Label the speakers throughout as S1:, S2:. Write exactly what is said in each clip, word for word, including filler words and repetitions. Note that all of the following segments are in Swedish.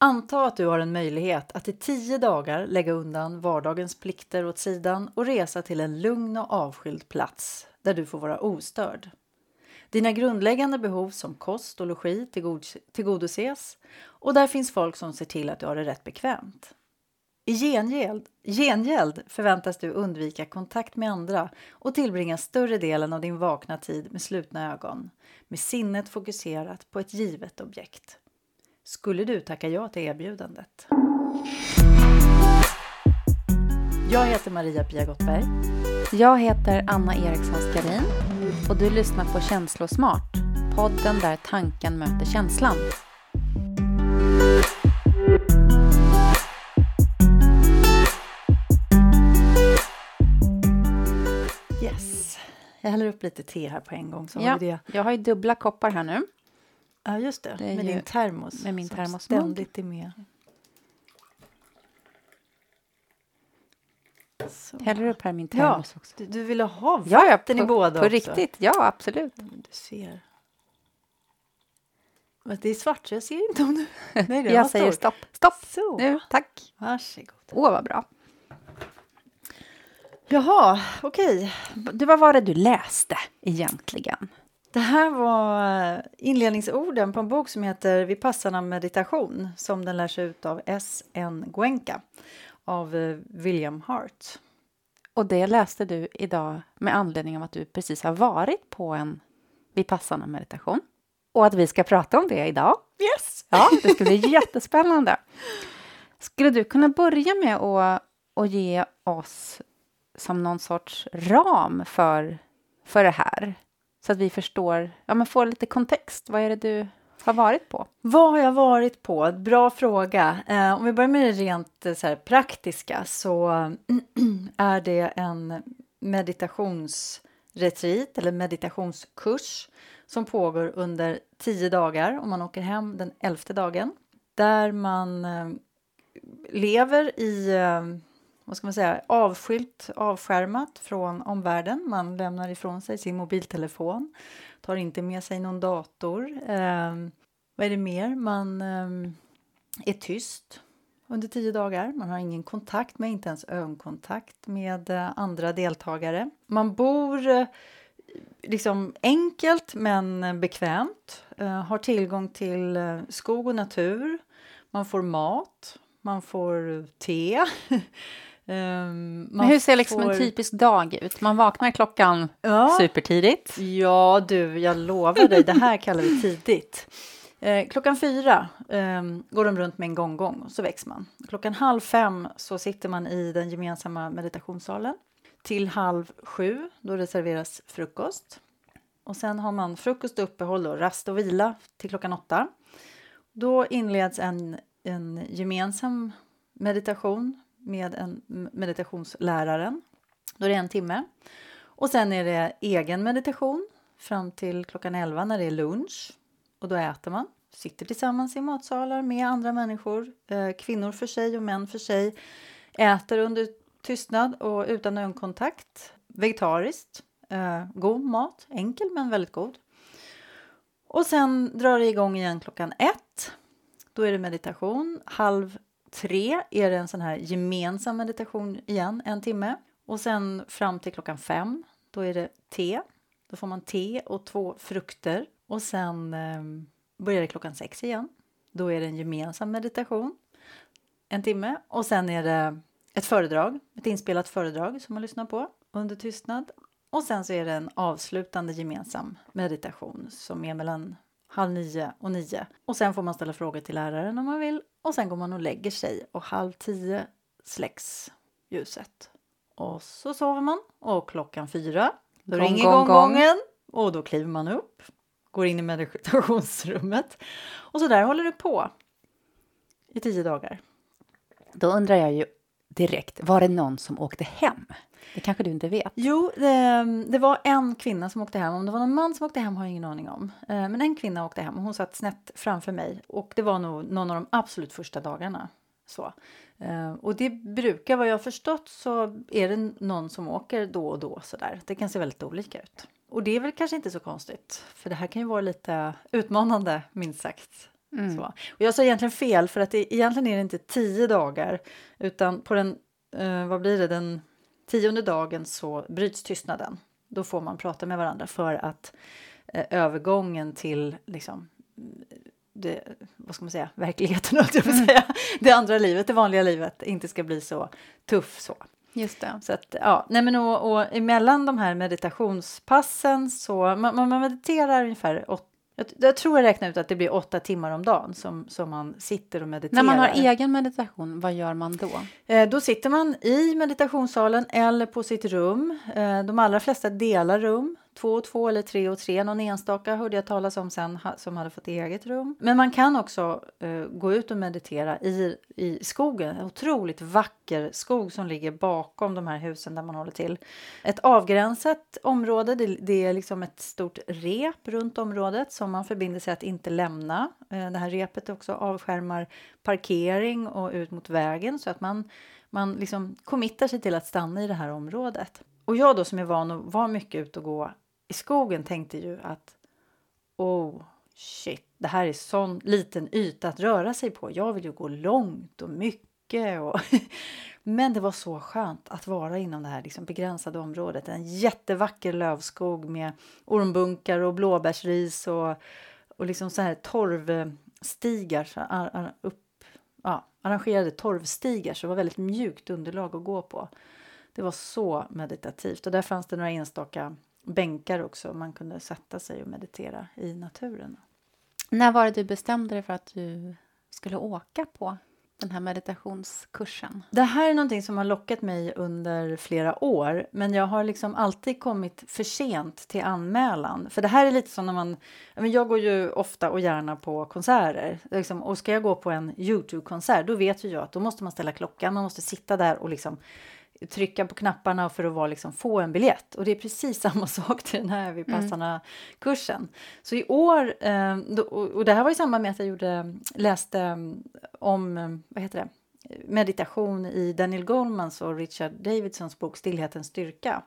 S1: Anta att du har en möjlighet att i tio dagar lägga undan vardagens plikter åt sidan och resa till en lugn och avskild plats där du får vara ostörd. Dina grundläggande behov som kost och logi tillgodoses och där finns folk som ser till att du har det rätt bekvämt. I gengäld, gengäld förväntas du undvika kontakt med andra och tillbringa större delen av din vakna tid med slutna ögon, med sinnet fokuserat på ett givet objekt. Skulle du tacka ja till erbjudandet? Jag heter Maria Pia Gottberg.
S2: Jag heter Anna Eriksson Skarin och du lyssnar på Känslosmart, podden där tanken möter känslan.
S1: Yes, jag häller upp lite te här på en gång. Så
S2: ja,
S1: har vi det.
S2: Jag har ju dubbla koppar här nu.
S1: Ja, just det. det med din termos.
S2: Med min termos.
S1: Ständigt är med. Så.
S2: Häller upp här min termos
S1: ja,
S2: också.
S1: Du, du ville ha vatten
S2: ja, ja, på,
S1: i båda
S2: på
S1: också.
S2: riktigt, ja absolut.
S1: Du ser. Men det är svart så jag ser inte om du... Nej, det
S2: jag säger stopp. Stopp.
S1: Så.
S2: Nu, tack.
S1: Varsågod.
S2: Åh, vad bra.
S1: Jaha, okej.
S2: Du, vad var det du läste egentligen?
S1: Det här var inledningsorden på en bok som heter Vipassana meditation som den lärs ut av S N Goenka av William Hart.
S2: Och det läste du idag med anledning av att du precis har varit på en Vipassana meditation. Och att vi ska prata om det idag.
S1: Yes!
S2: Ja, det ska bli jättespännande. Skulle du kunna börja med att, att ge oss som någon sorts ram för, för det här? Så att vi förstår, ja men får lite kontext. Vad är det du har varit på?
S1: Vad har jag varit på? Bra fråga. Eh, om vi börjar med det rent så här, praktiska så är det en meditationsretreat eller meditationskurs som pågår under tio dagar om man åker hem den elfte dagen. Där man eh, lever i... Eh, vad ska man säga, avskilt, avskärmat från omvärlden. Man lämnar ifrån sig sin mobiltelefon. Tar inte med sig någon dator. Eh, vad är det mer? Man eh, är tyst under tio dagar. Man har ingen kontakt med, inte ens ögonkontakt med eh, andra deltagare. Man bor eh, liksom enkelt men bekvämt. Eh, har tillgång till eh, skog och natur. Man får mat. Man får te. Um,
S2: Men hur ser liksom
S1: får...
S2: en typisk dag ut? Man vaknar klockan ja. supertidigt.
S1: Ja du, jag lovar dig, det här kallar vi tidigt. Eh, klockan fyra eh, går de runt med en gånggång och så väcks man. Klockan halv fem så sitter man i den gemensamma meditationssalen. Till halv sju, då det serveras frukost. Och sen har man frukost, uppehåll och rast och vila till klockan åtta. Då inleds en, en gemensam meditation med en meditationsläraren. Då är det en timme. Och sen är det egen meditation fram till klockan elva när det är lunch. Och då äter man. Sitter tillsammans i matsalar med andra människor. Eh, kvinnor för sig och män för sig. Äter under tystnad och utan ögonkontakt. Vegetariskt. Eh, god mat. Enkel men väldigt god. Och sen drar det igång igen klockan ett. Då är det meditation. Halv tre är det en sån här gemensam meditation igen, en timme. Och sen fram till klockan fem, då är det te. Då får man te och två frukter. Och sen eh, börjar det klockan sex igen. Då är det en gemensam meditation, en timme. Och sen är det ett föredrag, ett inspelat föredrag som man lyssnar på under tystnad. Och sen så är det en avslutande gemensam meditation som är mellan halv nio och nio. Och sen får man ställa frågor till läraren om man vill. Och sen går man och lägger sig och halv tio släcks ljuset. Och så sover man. Och klockan fyra, då
S2: gång,
S1: ringer
S2: gång,
S1: gånggången. Och då kliver man upp. Går in i meditationsrummet. Och så där håller det på. I tio dagar.
S2: Då undrar jag ju direkt, var det någon som åkte hem? Det kanske du inte vet.
S1: Jo, det, det var en kvinna som åkte hem. Om det var någon man som åkte hem har jag ingen aning om. Men en kvinna åkte hem och hon satt snett framför mig. Och det var nog någon av de absolut första dagarna. Så. Och det brukar, vad jag har förstått, så är det någon som åker då och då. Så där. Det kan se väldigt olika ut. Och det är väl kanske inte så konstigt. För det här kan ju vara lite utmanande, minst sagt. Mm. Så. Och jag sa egentligen fel, för att det, egentligen är det inte tio dagar, utan på den, eh, vad blir det, den tionde dagen så bryts tystnaden. Då får man prata med varandra för att eh, övergången till liksom, det, vad ska man säga, verkligheten, jag vill säga, det andra livet, det vanliga livet, inte ska bli så tuff så.
S2: Just det.
S1: Så att, ja, nej men och, och emellan de här meditationspassen så man, man mediterar ungefär åtta, jag, jag tror jag räknar ut att det blir åtta timmar om dagen som, som man sitter och mediterar.
S2: När man har egen meditation, vad gör man då?
S1: Eh, då sitter man i meditationssalen eller på sitt rum. Eh, de allra flesta delar rum. Två och två eller tre och tre. Någon enstaka hörde jag talas om sen ha, som hade fått eget rum. Men man kan också eh, gå ut och meditera i, i skogen. En otroligt vacker skog som ligger bakom de här husen där man håller till. Ett avgränsat område. Det, det är liksom ett stort rep runt området som man förbinder sig att inte lämna. Eh, det här repet också avskärmar parkering och ut mot vägen så att man, man liksom committar sig till att stanna i det här området. Och jag då som är van att vara mycket ute och gå i skogen tänkte ju att oh shit, det här är sån liten yta att röra sig på. Jag vill ju gå långt och mycket. Och men det var så skönt att vara inom det här liksom begränsade området. En jättevacker lövskog med ormbunkar och blåbärsris och, och liksom så här torvstigar, så ar, ar, upp, ja, arrangerade torvstigar, så det var väldigt mjukt underlag att gå på. Det var så meditativt och där fanns det några enstaka bänkar också. Man kunde sätta sig och meditera i naturen.
S2: När var det du bestämde dig för att du skulle åka på den här meditationskursen?
S1: Det här är någonting som har lockat mig under flera år. Men jag har liksom alltid kommit för sent till anmälan. För det här är lite som när man... Jag går ju ofta och gärna på konserter. Liksom, och ska jag gå på en YouTube-konsert, då vet ju jag att då måste man ställa klockan. Man måste sitta där och liksom... trycka på knapparna för att vara, liksom, få en biljett. Och det är precis samma sak till den här Vipassana-kursen. Så i år, eh, då, och det här var i samband med att jag gjorde, läste om, vad heter det, meditation i Daniel Golemans och Richard Davidsons bok Stillhetens styrka.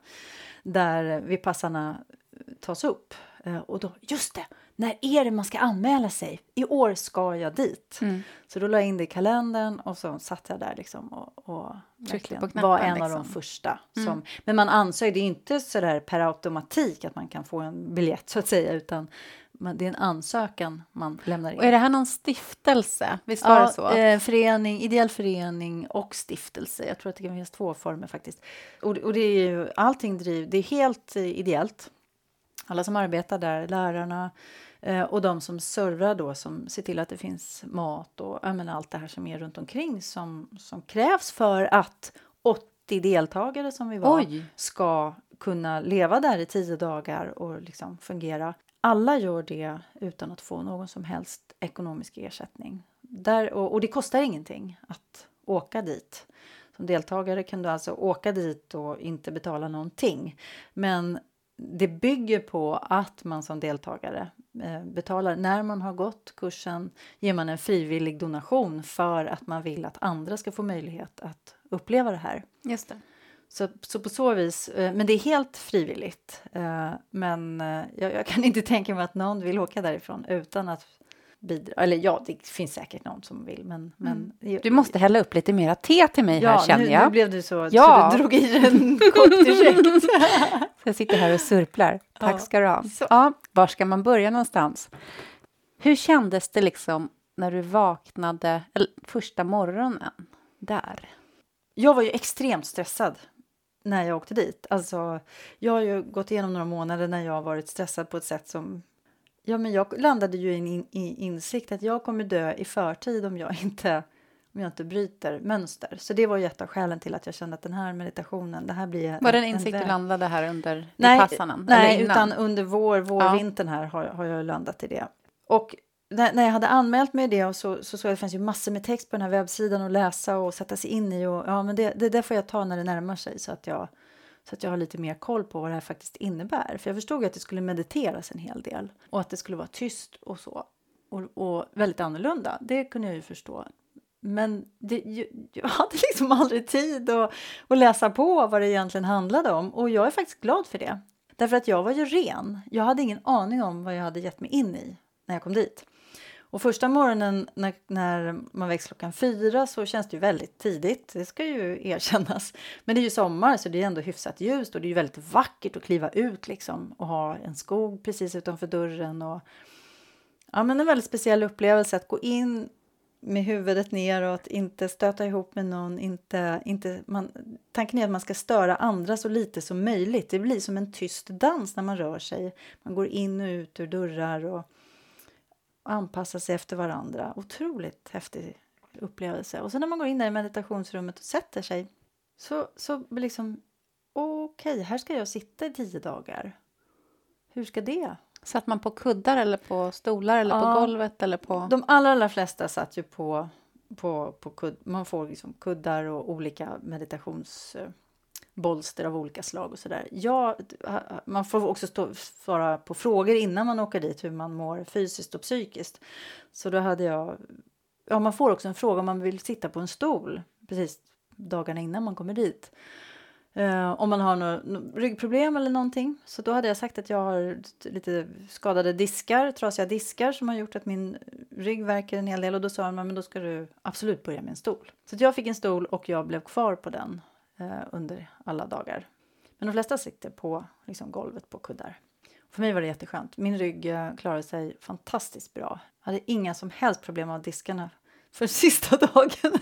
S1: Där Vipassana tas upp. Eh, och då, just det, när är det man ska anmäla sig? I år ska jag dit. Mm. Så då la jag in det i kalendern och så satt jag där liksom och, och verkligen knappen, var en liksom. Av de första. Som, mm. Men man ansöker, det är inte så där per automatik att man kan få en biljett så att säga, utan man, det är en ansökan man lämnar in.
S2: Och är det här någon stiftelse? Visst var
S1: ja,
S2: det så?
S1: Eh, förening, ideell förening och stiftelse. Jag tror att det kan finnas två former faktiskt. Och, och det är ju, allting driv, det är helt eh, ideellt. Alla som arbetar där, lärarna eh, och de som servar då, som ser till att det finns mat och jag menar, allt det här som är runt omkring som, som krävs för att åttio deltagare som vi var Oj. Ska kunna leva där i tio dagar och liksom fungera. Alla gör det utan att få någon som helst ekonomisk ersättning. Där, och, och det kostar ingenting att åka dit. Som deltagare kan du alltså åka dit och inte betala någonting. Men det bygger på att man som deltagare eh, betalar. När man har gått kursen ger man en frivillig donation för att man vill att andra ska få möjlighet att uppleva det här.
S2: Just det.
S1: Så, så på så vis, eh, men det är helt frivilligt. Eh, men eh, jag, jag kan inte tänka mig att någon vill åka därifrån utan att bidra. Eller ja, det finns säkert någon som vill. Men, men,
S2: mm. Du måste hälla upp lite mera te till mig
S1: ja,
S2: här känner
S1: nu,
S2: jag.
S1: nu blev du så, ja. Så du drog i den kort direkt.
S2: Så jag sitter här och surplar. Tack
S1: ja,
S2: ska du ha. Ja, var ska man börja någonstans? Hur kändes det liksom när du vaknade eller, första morgonen där?
S1: Jag var ju extremt stressad när jag åkte dit. Alltså, jag har ju gått igenom några månader när jag har varit stressad på ett sätt som... Ja, men jag landade ju i en in, i insikt att jag kommer dö i förtid om jag inte, om jag inte bryter mönster. Så det var ju ett av skälen till att jag kände att den här meditationen, det här blir...
S2: Var det en insikt en du landade här under
S1: nej,
S2: Vipassanan?
S1: Nej, utan under vår, vår ja. vintern här har, har jag landat i det. Och när, när jag hade anmält mig det och så, så såg jag att det fanns ju massor med text på den här webbsidan att läsa och sätta sig in i. Och, ja, men det, det där får jag ta när det närmar sig så att jag... Så att jag har lite mer koll på vad det här faktiskt innebär. För jag förstod att det skulle mediteras en hel del. Och att det skulle vara tyst och så. Och, och väldigt annorlunda. Det kunde jag ju förstå. Men det, jag, jag hade liksom aldrig tid att, att läsa på vad det egentligen handlade om. Och jag är faktiskt glad för det. Därför att jag var ju ren. Jag hade ingen aning om vad jag hade gett mig in i när jag kom dit. Och första morgonen när, när man väcks klockan fyra så känns det ju väldigt tidigt. Det ska ju erkännas. Men det är ju sommar så det är ändå hyfsat ljust. Och det är ju väldigt vackert att kliva ut liksom. Och ha en skog precis utanför dörren. Och, ja, men en väldigt speciell upplevelse att gå in med huvudet neråt. Inte stöta ihop med någon. Inte, inte, man, tanken är att man ska störa andra så lite som möjligt. Det blir som en tyst dans när man rör sig. Man går in och ut ur dörrar och anpassa sig efter varandra. Otroligt häftig upplevelse. Och sen när man går in där i meditationsrummet och sätter sig så, så liksom okej, okay, här ska jag sitta i tio dagar. Hur ska det?
S2: Satt man på kuddar eller på stolar eller ja, på golvet? Eller på...
S1: De allra, allra flesta satt ju på, på, på kudd. Man får liksom kuddar och olika meditationsbolster av olika slag och sådär. Ja, man får också stå, svara på frågor innan man åker dit hur man mår fysiskt och psykiskt. Så då hade jag, ja man får också en fråga om man vill sitta på en stol precis dagarna innan man kommer dit. Uh, om man har något no, ryggproblem eller någonting. Så då hade jag sagt att jag har lite skadade diskar, trasiga diskar som har gjort att min rygg värker en hel del. Och då sa man, men då ska du absolut börja med en stol. Så jag fick en stol och jag blev kvar på den uh, under alla dagar. Men de flesta sitter på liksom, golvet på kuddar. För mig var det jätteskönt. Min rygg uh, klarade sig fantastiskt bra. Jag hade inga som helst problem med diskarna. För sista dagen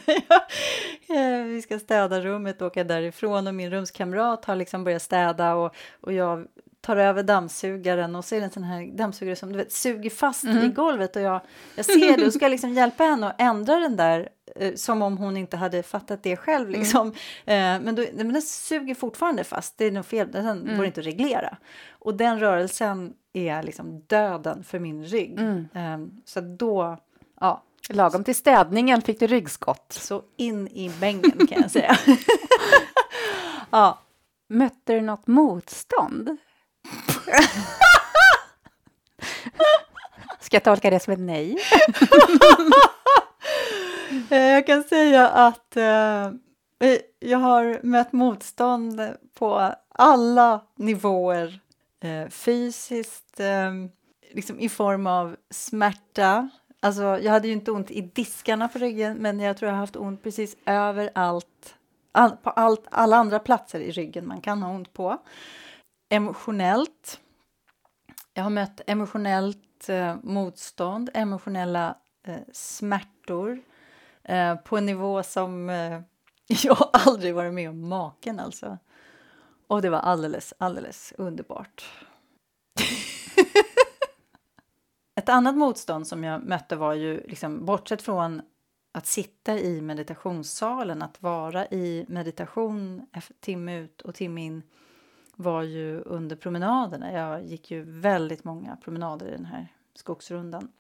S1: jag, vi ska städa rummet och åka därifrån och min rumskamrat har liksom börjat städa och, och jag tar över dammsugaren och så är det en sån här dammsugare som du vet suger fast mm. i golvet och jag, jag ser det och ska liksom hjälpa henne att ändra den där eh, som om hon inte hade fattat det själv liksom. Mm. Eh, men, då, men den suger fortfarande fast, det är nog fel, den mm. går inte att reglera och den rörelsen är liksom döden för min rygg. Mm. Eh, så då, ja.
S2: Lagom till städningen fick du ryggskott.
S1: Så in i bängen kan jag säga. Ja.
S2: Mötte du något motstånd? Ska jag tolka det som ett nej?
S1: Jag kan säga att eh, jag har mött motstånd på alla nivåer. Eh, fysiskt, eh, liksom i form av smärta. Alltså, jag hade ju inte ont i diskarna på ryggen, men jag tror jag har haft ont precis överallt, all, på allt, alla andra platser i ryggen man kan ha ont på. Emotionellt. Jag har mött emotionellt eh, motstånd, emotionella eh, smärtor eh, på en nivå som eh, jag aldrig varit med om maken alltså. Och det var alldeles, alldeles underbart. Ett annat motstånd som jag mötte var ju, liksom, bortsett från att sitta i meditationssalen, att vara i meditation timme ut och timme in, var ju under promenaderna. Jag gick ju väldigt många promenader i den här skogsrundan.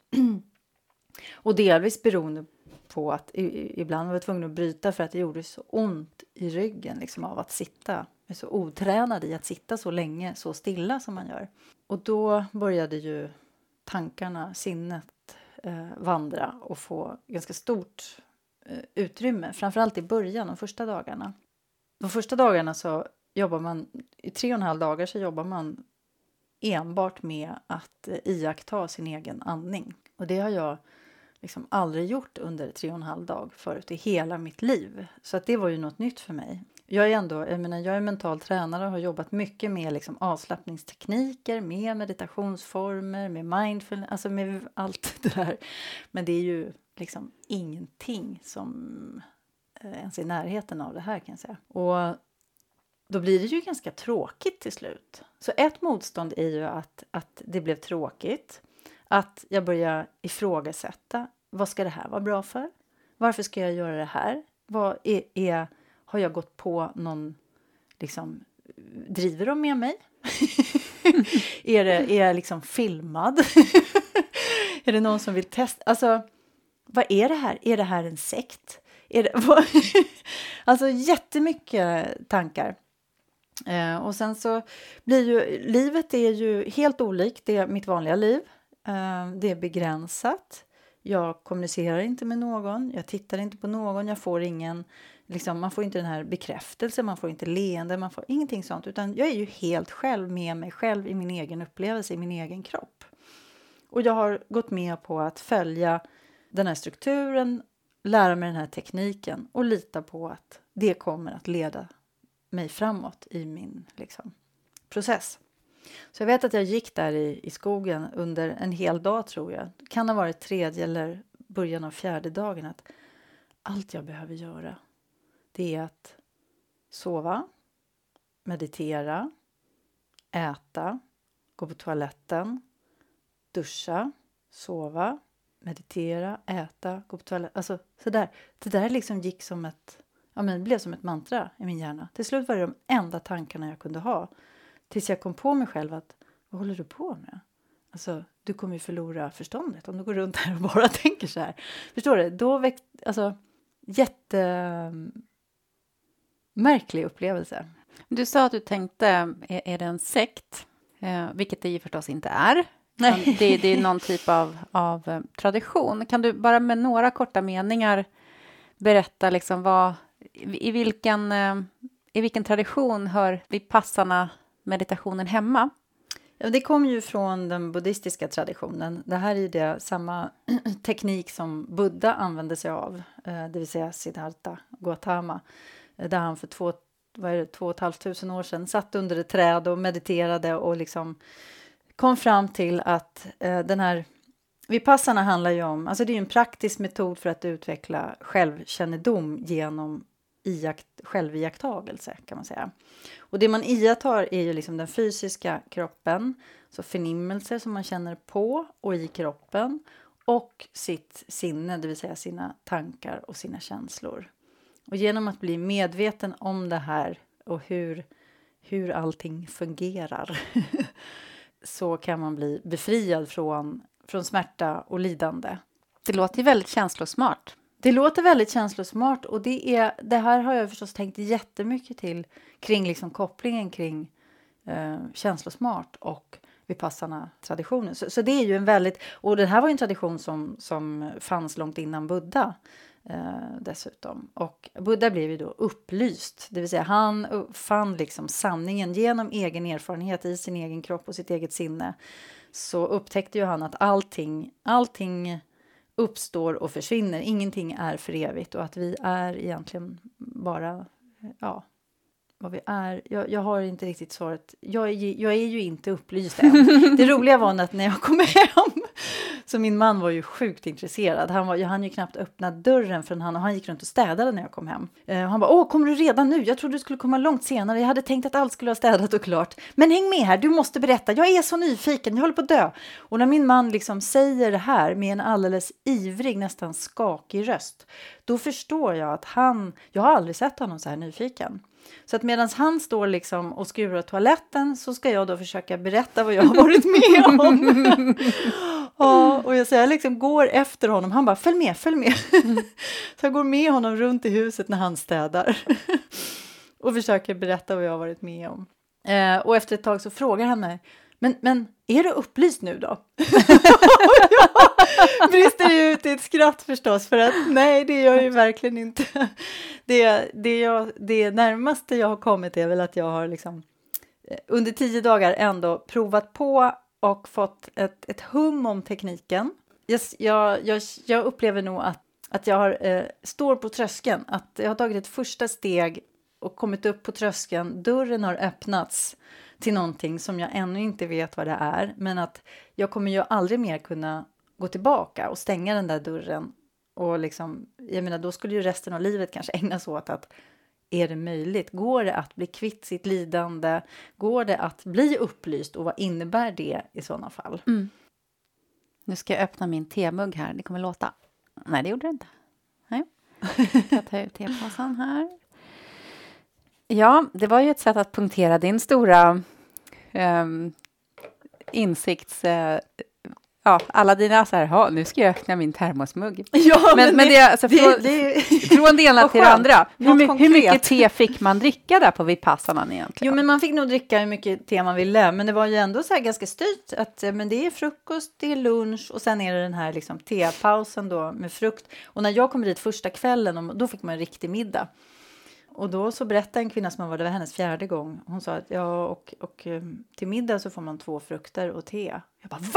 S1: Och delvis beroende på att i, ibland var jag tvungen att bryta för att det gjorde så ont i ryggen liksom, av att sitta. Jag är så otränad i att sitta så länge, så stilla som man gör. Och då började ju tankarna, sinnet eh, vandra och få ganska stort eh, utrymme. Framförallt i början, de första dagarna. De första dagarna så jobbar man, i tre och en halv dagar så jobbar man enbart med att eh, iaktta sin egen andning. Och det har jag liksom aldrig gjort under tre och en halv dag förut i hela mitt liv. Så att det var ju något nytt för mig. Jag är ändå, jag menar, jag är mental tränare och har jobbat mycket med liksom avslappningstekniker, med meditationsformer, med mindfulness, alltså med allt det där. Men det är ju liksom ingenting som ens är i närheten av det här kan jag säga. Och då blir det ju ganska tråkigt till slut. Så ett motstånd är ju att, att det blev tråkigt. Att jag börjar ifrågasätta, vad ska det här vara bra för? Varför ska jag göra det här? Vad är... är Har jag gått på någon, liksom, driver de med mig? är, det, är jag liksom filmad? Är det någon som vill testa? Alltså, vad är det här? Är det här en sekt? Är det, alltså jättemycket tankar. Eh, och sen så blir ju, livet är ju helt olikt det är mitt vanliga liv. Eh, det är begränsat. Jag kommunicerar inte med någon. Jag tittar inte på någon. Jag får ingen... Liksom, man får inte den här bekräftelsen, man får inte leende, man får ingenting sånt. Utan jag är ju helt själv med mig själv i min egen upplevelse, i min egen kropp. Och jag har gått med på att följa den här strukturen, lära mig den här tekniken och lita på att det kommer att leda mig framåt i min liksom, process. Så jag vet att jag gick där i, i skogen under en hel dag, tror jag. Det kan ha varit tredje eller början av fjärde dagen. Att allt jag behöver göra, det är att sova, meditera, äta, gå på toaletten, duscha, sova, meditera, äta, gå på toaletten. Alltså sådär. Det där liksom gick som ett, ja men det blev som ett mantra i min hjärna. Till slut var det de enda tankarna jag kunde ha. Tills jag kom på mig själv att, vad håller du på med? Alltså, du kommer ju förlora förståndet om du går runt här och bara tänker så här. Förstår du? Då väckte, alltså, jättemärklig upplevelse.
S2: Du sa att du tänkte, är, är det en sekt? Eh, vilket det ju förstås inte är.
S1: Nej.
S2: Det, det är någon typ av, av eh, tradition. Kan du bara med några korta meningar berätta liksom vad, i vilken, eh, i vilken tradition hör vipassana meditationen hemma?
S1: Ja, det kommer ju från den buddhistiska traditionen. Det här är det samma teknik som Buddha använde sig av. Det vill säga Siddhartha Gautama. Där han för två, vad är det, två och ett halvt tusen år sedan satt under ett träd och mediterade. Och liksom kom fram till att den här vipassana handlar ju om. Alltså det är ju en praktisk metod för att utveckla självkännedom genom iakt, själviaktagelse kan man säga. Och det man iakttar är ju liksom den fysiska kroppen, så förnimmelser som man känner på och i kroppen och sitt sinne, det vill säga sina tankar och sina känslor. Och genom att bli medveten om det här och hur, hur allting fungerar så kan man bli befriad från, från smärta och lidande.
S2: Det låter ju väldigt känslosmart.
S1: Det låter väldigt känslosmart och det, är, det här har jag förstås tänkt jättemycket till kring liksom kopplingen kring eh, känslosmart och vipassana-traditionen. Så, så det är ju en väldigt, och det här var ju en tradition som, som fanns långt innan Buddha eh, dessutom. Och Buddha blev ju då upplyst, det vill säga han fann liksom sanningen genom egen erfarenhet i sin egen kropp och sitt eget sinne. Så upptäckte ju han att allting, allting uppstår och försvinner. Ingenting är för evigt och att vi är egentligen bara, ja, vad vi är. Jag, jag har inte riktigt svaret. Jag är, jag är ju inte upplyst än. Det roliga var att när jag kom hem, så min man var ju sjukt intresserad. Han, var, jag hann ju knappt öppna dörren för han, och han gick runt och städade när jag kom hem. Uh, han bara, åh, kommer du redan nu? Jag trodde du skulle komma långt senare. Jag hade tänkt att allt skulle ha städat och klart. Men häng med här, du måste berätta. Jag är så nyfiken, jag håller på att dö. Och när min man liksom säger det här med en alldeles ivrig, nästan skakig röst, då förstår jag att han, jag har aldrig sett honom så här nyfiken. Så att medan han står liksom och skurar toaletten så ska jag då försöka berätta vad jag har varit med om. Ja, och jag, så jag liksom går efter honom. Han bara, följ med, följ med. Mm. Så jag går med honom runt i huset när han städar. Och försöker berätta vad jag har varit med om. Eh, och efter ett tag så frågar han mig, men, men är du upplyst nu då? Jag brister ut i ett skratt förstås, för att nej, det är jag ju verkligen inte. Det, det, jag, det närmaste jag har kommit är väl att jag har liksom under tio dagar ändå provat på och fått ett, ett hum om tekniken. Jag, jag, jag, jag upplever nog att, att jag har, eh, står på tröskeln, att jag har tagit ett första steg och kommit upp på tröskeln. Dörren har öppnats till någonting som jag ännu inte vet vad det är. Men att jag kommer ju aldrig mer kunna gå tillbaka och stänga den där dörren. Och liksom, jag menar, då skulle ju resten av livet kanske ägnas åt att, är det möjligt? Går det att bli kvitt sitt lidande? Går det att bli upplyst? Och vad innebär det i sådana fall?
S2: Mm. Nu ska jag öppna min temugg här. Det kommer låta. Nej, det gjorde det inte. Nej. Jag tar ut tepåsen här. Ja, det var ju ett sätt att punktera din stora um, insikts... Uh, ja, alla dina så här, nu ska jag öppna min termosmugg.
S1: Ja, men,
S2: men, men det, det, alltså, från, det, det, från det ena till det andra. Hur, hur mycket te fick man dricka där på Vipassanan egentligen?
S1: Jo, men man fick nog dricka hur mycket te man ville. Men det var ju ändå så här ganska styrt. Att, men det är frukost, det är lunch och sen är det den här liksom, tepausen då med frukt. Och när jag kom dit första kvällen, då fick man en riktig middag. Och då så berättade en kvinna som var, det var hennes fjärde gång. Hon sa att ja, och, och till middag så får man två frukter och te. Jag bara, va?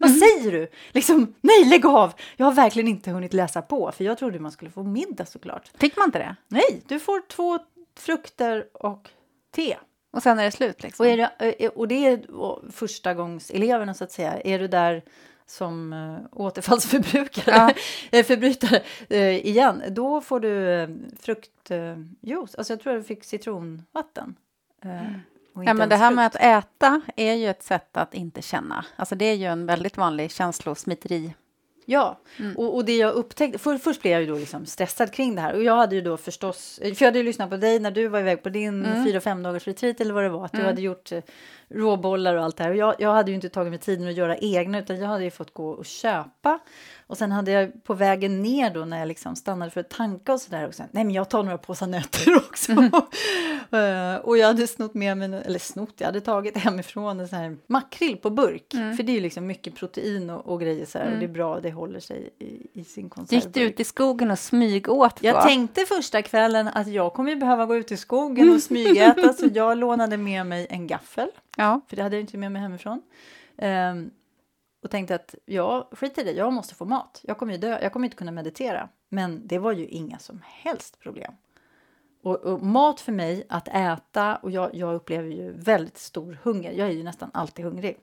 S1: Vad säger du? Liksom, nej, lägg av! Jag har verkligen inte hunnit läsa på. För jag trodde man skulle få middag såklart.
S2: Fick man inte det?
S1: Nej, du får två frukter och te.
S2: Och sen är det slut liksom?
S1: Och, är det, och det är första gångs eleverna så att säga. Är du där som uh, återfallsförbrukare, ja. förbrytare uh, igen, då får du uh, fruktjuice. Uh, alltså jag tror jag fick citronvatten. Uh,
S2: mm. Ja, men det här frukt. Med att äta är ju ett sätt att inte känna. Alltså det är ju en väldigt vanlig känslosmiteri.
S1: Ja, mm. och, och det jag upptäckte, för, först blev jag ju då liksom stressad kring det här. Och jag hade ju då förstås, för jag hade ju lyssnat på dig när du var iväg på din mm. fyra fem dagars retreat eller vad det var. Att mm. du hade gjort eh, råbollar och allt det här. Och jag, jag hade ju inte tagit mig tiden att göra egna, utan jag hade ju fått gå och köpa. Och sen hade jag på vägen ner då när jag liksom stannade för att tanka och sådär. Och sen, nej men jag tar några påsar nötter också. Mm. uh, och jag hade snott med mig, eller snott, jag hade tagit hemifrån en sån här makrill på burk. Mm. För det är ju liksom mycket protein och, och grejer så här. Mm. Och det är bra, det håller sig i, i sin konservburk.
S2: Gick du ut i skogen och smygåt?
S1: Jag tänkte första kvällen att jag kommer ju behöva gå ut i skogen och smygäta. Så jag lånade med mig en gaffel. Ja. För det hade jag inte med mig hemifrån. Um, Och tänkte att jag skiter i det, jag måste få mat. Jag kommer ju dö, jag kommer inte kunna meditera. Men det var ju inga som helst problem. Och, och mat för mig, att äta, och jag, jag upplever ju väldigt stor hunger. Jag är ju nästan alltid hungrig.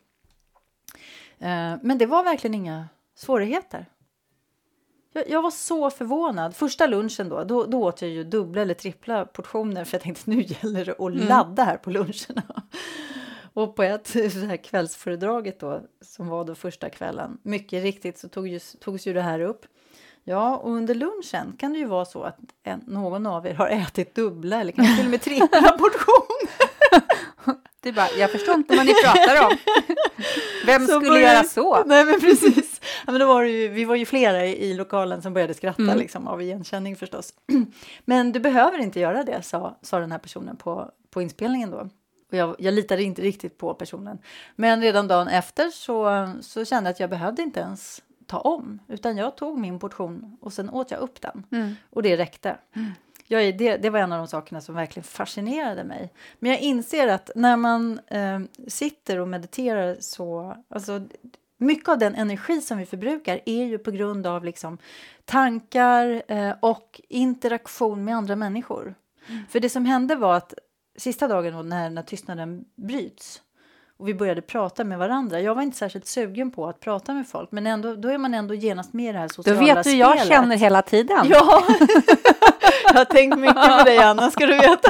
S1: Uh, men det var verkligen inga svårigheter. Jag, jag var så förvånad. Första lunchen då, då, då åt jag ju dubbla eller trippla portioner. För jag tänkte nu gäller det att mm. ladda här på luncherna. Och på ett så här kvällsföredraget då, som var då första kvällen, mycket riktigt så tog ju, togs ju det här upp. Ja, och under lunchen kan det ju vara så att en, någon av er har ätit dubbla eller kanske till och med trippla portioner.
S2: Det är bara, jag förstår inte vad ni pratar om. Vem så skulle göra så?
S1: Nej, men precis. Ja, men då var det ju, vi var ju flera i, i lokalen som började skratta mm. liksom, av igenkänning förstås. Men du behöver inte göra det, sa, sa den här personen på, på inspelningen då. Och jag, jag litade inte riktigt på personen. Men redan dagen efter så, så kände jag att jag behövde inte ens ta om. Utan jag tog min portion och sen åt jag upp den. Mm. Och det räckte. Mm. Jag, det, det var en av de sakerna som verkligen fascinerade mig. Men jag inser att när man eh, sitter och mediterar så... Alltså, mycket av den energi som vi förbrukar är ju på grund av liksom, tankar eh, och interaktion med andra människor. Mm. För det som hände var att sista dagen då, när, när tystnaden bryts och vi började prata med varandra. Jag var inte särskilt sugen på att prata med folk. Men ändå, då är man ändå genast med i det här sociala spelet.
S2: Då vet du, jag känner hela tiden.
S1: Ja, jag har tänkt mycket på dig, Anna, ska du veta.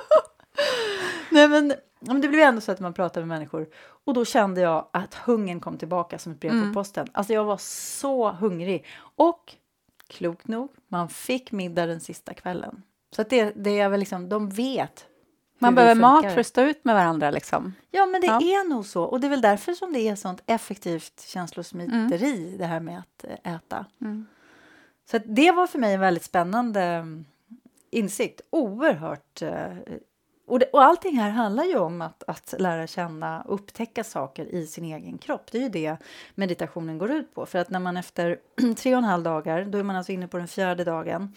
S1: Nej, men, men det blev ändå så att man pratade med människor. Och då kände jag att hungern kom tillbaka som ett brev mm. på posten. Alltså jag var så hungrig. Och klokt nog, man fick middag den sista kvällen. Så att det, det är väl liksom, de vet.
S2: Man behöver mat för att stå ut med varandra liksom.
S1: Ja, men det ja. är nog så. Och det är väl därför som det är sånt effektivt känslosmiteri, mm. det här med att äta. Mm. Så att det var för mig en väldigt spännande insikt. Oerhört. Och, det, och allting här handlar ju om att, att lära känna, upptäcka saker i sin egen kropp. Det är ju det meditationen går ut på. För att när man efter tre och en halv dagar, då är man alltså inne på den fjärde dagen.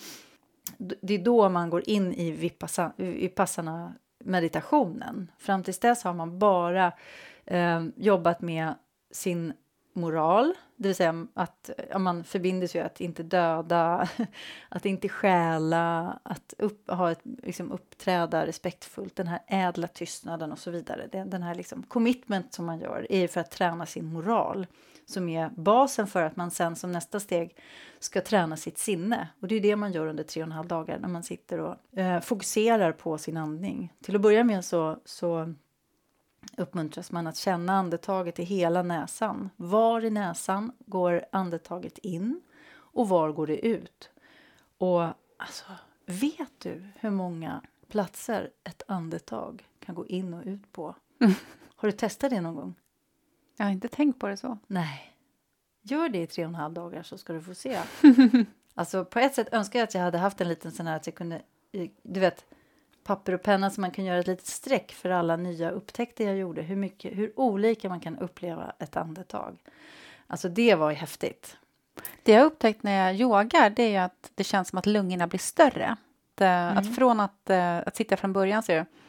S1: Det är då man går in i vipassana, vipassana meditationen. Fram tills dess har man bara eh, jobbat med sin moral. Det vill säga att ja, man förbinder sig att inte döda, att inte stjäla, att upp, ha ett, liksom, uppträda respektfullt, den här ädla tystnaden och så vidare. Det, den här liksom, commitment som man gör är för att träna sin moral. Som är basen för att man sen som nästa steg ska träna sitt sinne. Och det är det man gör under tre och en halv dagar när man sitter och eh, fokuserar på sin andning. Till att börja med så, så uppmuntras man att känna andetaget i hela näsan. Var i näsan går andetaget in och var går det ut? Och alltså, vet du hur många platser ett andetag kan gå in och ut på? Mm. Har du testat det någon gång?
S2: Jag har inte tänkt på det så.
S1: Nej. Gör det i tre och en halv dagar så ska du få se. Alltså på ett sätt önskar jag att jag hade haft en liten sån här att jag kunde, du vet, papper och penna så man kan göra ett litet streck för alla nya upptäckter jag gjorde. Hur mycket, hur olika man kan uppleva ett andetag. Alltså det var ju häftigt.
S2: Det jag har upptäckt när jag yogar, det är ju att det känns som att lungorna blir större. Det, mm. Att från att, att sitta från början så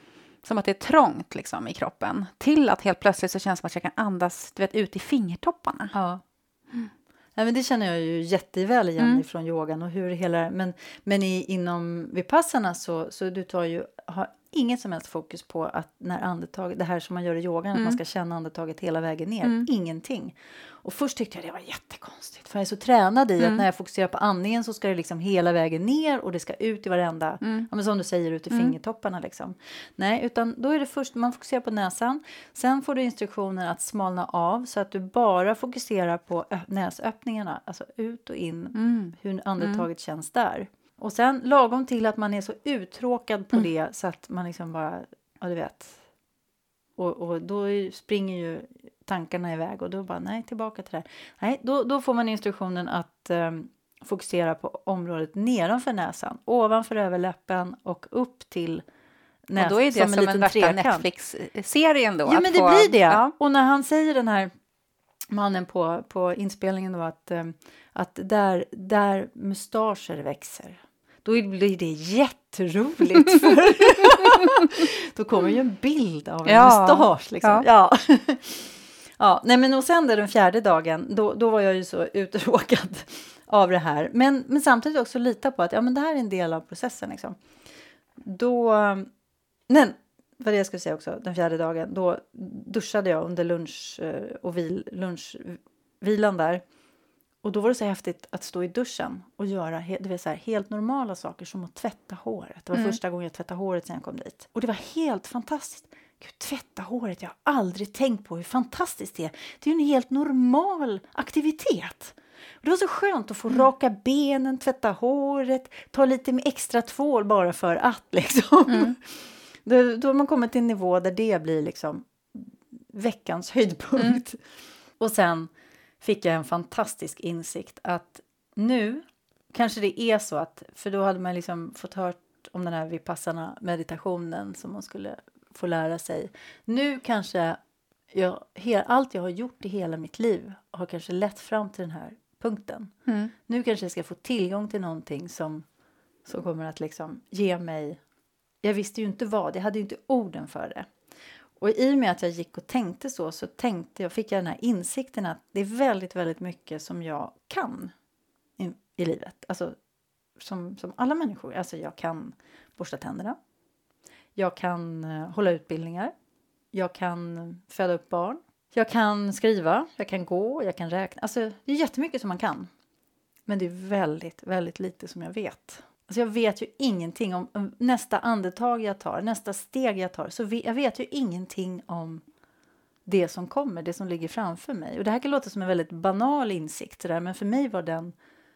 S2: som att det är trångt liksom i kroppen, till att helt plötsligt så känns det som att jag kan andas, du vet, ut i fingertopparna.
S1: Ja. Mm. Ja, men det känner jag ju jätteväl igen mm. ifrån yogan och hur hela, men, men i, inom vipassana så, så du tar ju, har inget som helst fokus på att när andetag, det här som man gör i yogan, mm. att man ska känna andetaget hela vägen ner, mm. ingenting. Och först tyckte jag det var jättekonstigt, för jag är så tränad i mm. att när jag fokuserar på andningen så ska det liksom hela vägen ner och det ska ut i varenda, mm. ja, men som du säger, ut i mm. fingertopparna liksom. Nej, utan då är det först, man fokuserar på näsan, sen får du instruktioner att smalna av så att du bara fokuserar på ö- näsöppningarna, alltså ut och in, mm. hur andetaget mm. känns där. Och sen lagom till att man är så uttråkad på mm. det så att man liksom bara, ja du vet. Och, och då springer ju tankarna iväg och då bara nej, tillbaka till det här. Nej, då, då får man instruktionen att um, fokusera på området nedanför näsan, ovanför överläppen och upp till näsan. Och
S2: då är det som, som en värsta Netflix-serien då.
S1: Ja, men det
S2: få,
S1: blir det.
S2: Ja.
S1: Och när han säger den här mannen på, på inspelningen då att, um, att där, där mustascher växer. Då blir det jätteroligt. För då kommer ju en bild av en ja. mustasch. Liksom. Ja. Ja. Ja, nej, men och sen den fjärde dagen, då, då var jag ju så uttråkad av det här. Men, men samtidigt också lita på att ja, men det här är en del av processen. Liksom. Då, men vad det jag skulle säga också, den fjärde dagen, då duschade jag under lunch och vil, lunchvilan där. Och då var det så häftigt att stå i duschen och göra det var så här, helt normala saker som att tvätta håret. Det var mm. första gången jag tvättade håret sen jag kom dit. Och det var helt fantastiskt. Gud, tvätta håret, jag har aldrig tänkt på hur fantastiskt det är. Det är ju en helt normal aktivitet. Och det var så skönt att få mm. raka benen, tvätta håret, ta lite med extra tvål bara för att liksom. Mm. då, då har man kommit till en nivå där det blir liksom veckans höjdpunkt. Mm. Och sen fick jag en fantastisk insikt att nu kanske det är så att, för då hade man liksom fått hört om den här vipassana meditationen som man skulle få lära sig. Nu kanske jag, allt jag har gjort i hela mitt liv har kanske lett fram till den här punkten. Mm. Nu kanske jag ska få tillgång till någonting som, som kommer att liksom ge mig, jag visste ju inte vad, jag hade ju inte orden för det. Och i och med att jag gick och tänkte så, så tänkte jag, fick jag den här insikten att det är väldigt, väldigt mycket som jag kan i, i livet. Alltså som, som alla människor. Alltså jag kan borsta tänderna. Jag kan uh, hålla utbildningar. Jag kan föda upp barn. Jag kan skriva. Jag kan gå. Jag kan räkna. Alltså det är jättemycket som man kan. Men det är väldigt, väldigt lite som jag vet. Alltså jag vet ju ingenting om, om nästa andetag jag tar, nästa steg jag tar. Så vi, jag vet ju ingenting om det som kommer, det som ligger framför mig. Och det här kan låta som en väldigt banal insikt där, men för mig var den,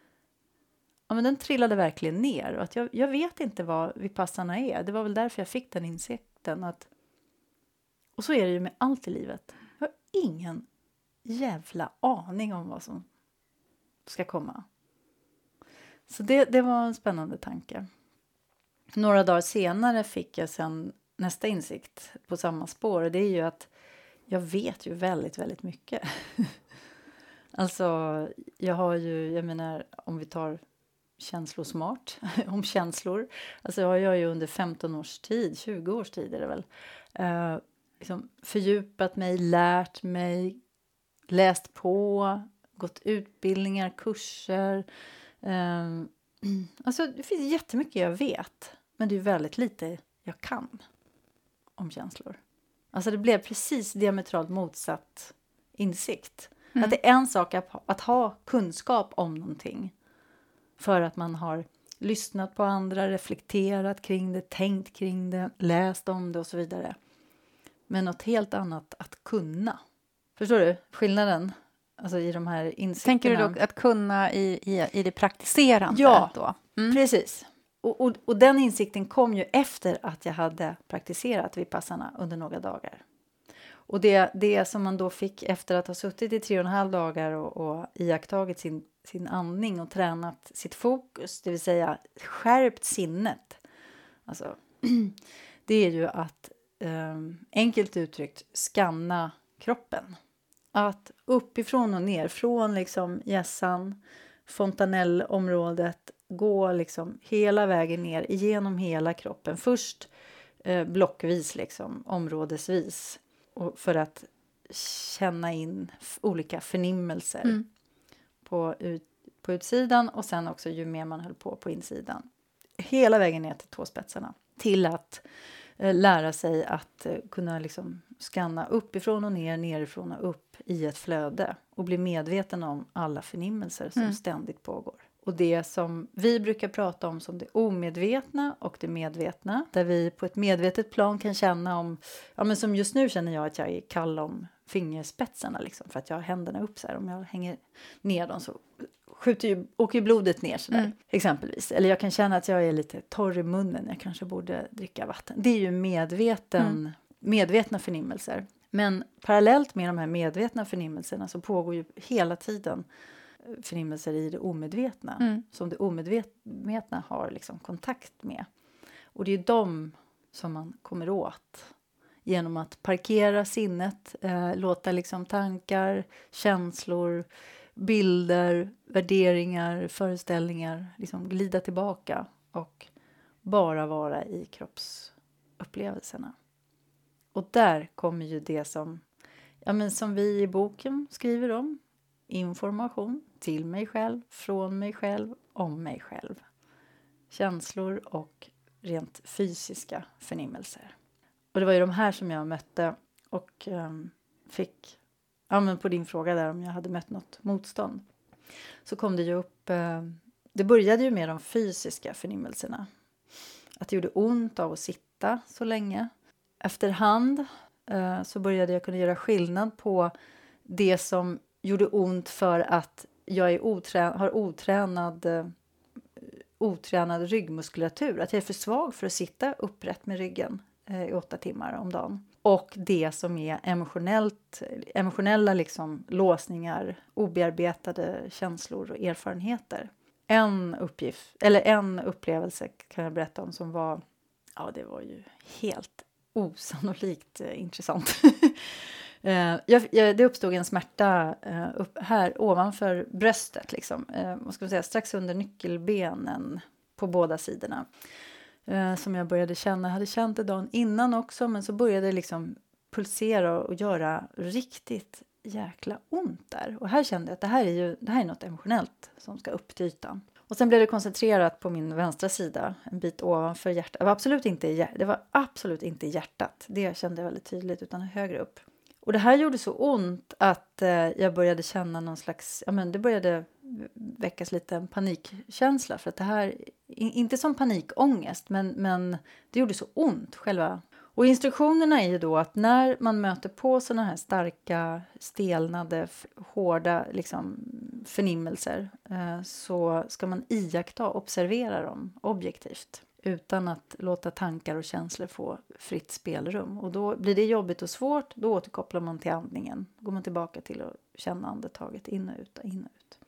S1: ja, men den trillade verkligen ner. Och att jag, jag vet inte vad vipassana är. Det var väl därför jag fick den insikten. Att, och så är det ju med allt i livet. Jag har ingen jävla aning om vad som ska komma. Så det, det var en spännande tanke. Några dagar senare fick jag sen nästa insikt på samma spår. Och det är ju att jag vet ju väldigt, väldigt mycket. Alltså, jag har ju, jag menar, om vi tar känslosmart, om känslor. Alltså jag har jag ju under femton års tid, tjugo års tid är det väl. Uh, liksom fördjupat mig, lärt mig, läst på, gått utbildningar, kurser. Um, alltså det finns jättemycket jag vet, men det är väldigt lite jag kan om känslor. Alltså det blev precis diametralt motsatt insikt. Mm. Att det är en sak att, att ha kunskap om någonting för att man har lyssnat på andra, reflekterat kring det, tänkt kring det, läst om det och så vidare. Men något helt annat att kunna. Förstår du skillnaden? Alltså i de här insikterna.
S2: Tänker du då att kunna i, i, i det praktiserande?
S1: Ja,
S2: då?
S1: Mm. Precis. Och, och, och den insikten kom ju efter att jag hade praktiserat vipassana under några dagar. Och det, det som man då fick efter att ha suttit i tre och en halv dagar och, och iakttagit sin, sin andning och tränat sitt fokus, det vill säga skärpt sinnet. Alltså, det är ju att um, enkelt uttryckt skanna kroppen. Att uppifrån och ner, från liksom hjässan, fontanellområdet, gå liksom hela vägen ner igenom hela kroppen. Först eh, blockvis, liksom, områdesvis. Och för att känna in f- olika förnimmelser
S2: Mm.
S1: på, ut, på utsidan och sen också ju mer man höll på på insidan. Hela vägen ner till tåspetsarna. Till att eh, lära sig att eh, kunna liksom skanna uppifrån och ner, nerifrån och upp i ett flöde. Och bli medveten om alla förnimmelser som
S2: Mm.
S1: ständigt pågår. Och det som vi brukar prata om som det omedvetna och det medvetna. Där vi på ett medvetet plan kan känna om, ja men som just nu känner jag att jag är kall om fingerspetsarna liksom. För att jag har händerna upp så här. Om jag hänger ner dem så skjuter ju, åker ju blodet ner sådär.
S2: Mm.
S1: Exempelvis. Eller jag kan känna att jag är lite torr i munnen. Jag kanske borde dricka vatten. Det är ju medveten,
S2: Mm.
S1: medvetna förnimmelser. Men parallellt med de här medvetna förnimmelserna så pågår ju hela tiden förnimmelser i det omedvetna.
S2: Mm.
S1: Som det omedvetna har liksom kontakt med. Och det är de som man kommer åt. Genom att parkera sinnet. Eh, låta liksom tankar, känslor, bilder, värderingar, föreställningar liksom glida tillbaka. Och bara vara i kroppsupplevelserna. Och där kommer ju det som, ja men som vi i boken skriver om. Information till mig själv, från mig själv, om mig själv. Känslor och rent fysiska förnimmelser. Och det var ju de här som jag mötte och um, fick, ja men på din fråga där om jag hade mött något motstånd. Så kom det ju upp, uh, det började ju med de fysiska förnimmelserna. Att det gjorde ont av att sitta så länge. Efterhand uh, så började jag kunna göra skillnad på det som gjorde ont för att jag är oträ- har otränad, uh, otränad ryggmuskulatur. Att jag är för svag för att sitta upprätt med ryggen uh, i åtta timmar om dagen. Och det som är emotionellt, emotionella liksom, låsningar, obearbetade känslor och erfarenheter. En uppgift, eller en upplevelse kan jag berätta om som var, ja det var ju helt osannolikt uh, intressant. Uh, jag, jag, det uppstod en smärta uh, upp här ovanför bröstet, liksom. uh, vad ska man säga, strax under nyckelbenen på båda sidorna. Uh, som jag började känna, jag hade känt det dagen innan också, men så började det liksom pulsera och göra riktigt jäkla ont där. Och här kände jag att det här är ju det här är något emotionellt som ska upp till ytan. Och sen blev det koncentrerat på min vänstra sida, en bit ovanför hjärtat. Det var absolut inte i, det var absolut inte i hjärtat, det kände jag väldigt tydligt, utan högre upp. Och det här gjorde så ont att eh, jag började känna någon slags, ja men det började väckas lite en panikkänsla. För att det här, inte som panikångest, men, men det gjorde så ont själva. Och instruktionerna är ju då att när man möter på såna här starka, stelnade, hårda liksom, förnimmelser eh, så ska man iaktta, observera dem objektivt. Utan att låta tankar och känslor få fritt spelrum. Och då blir det jobbigt och svårt. Då återkopplar man till andningen. Går man tillbaka till att känna andetaget in och ut. In och ut.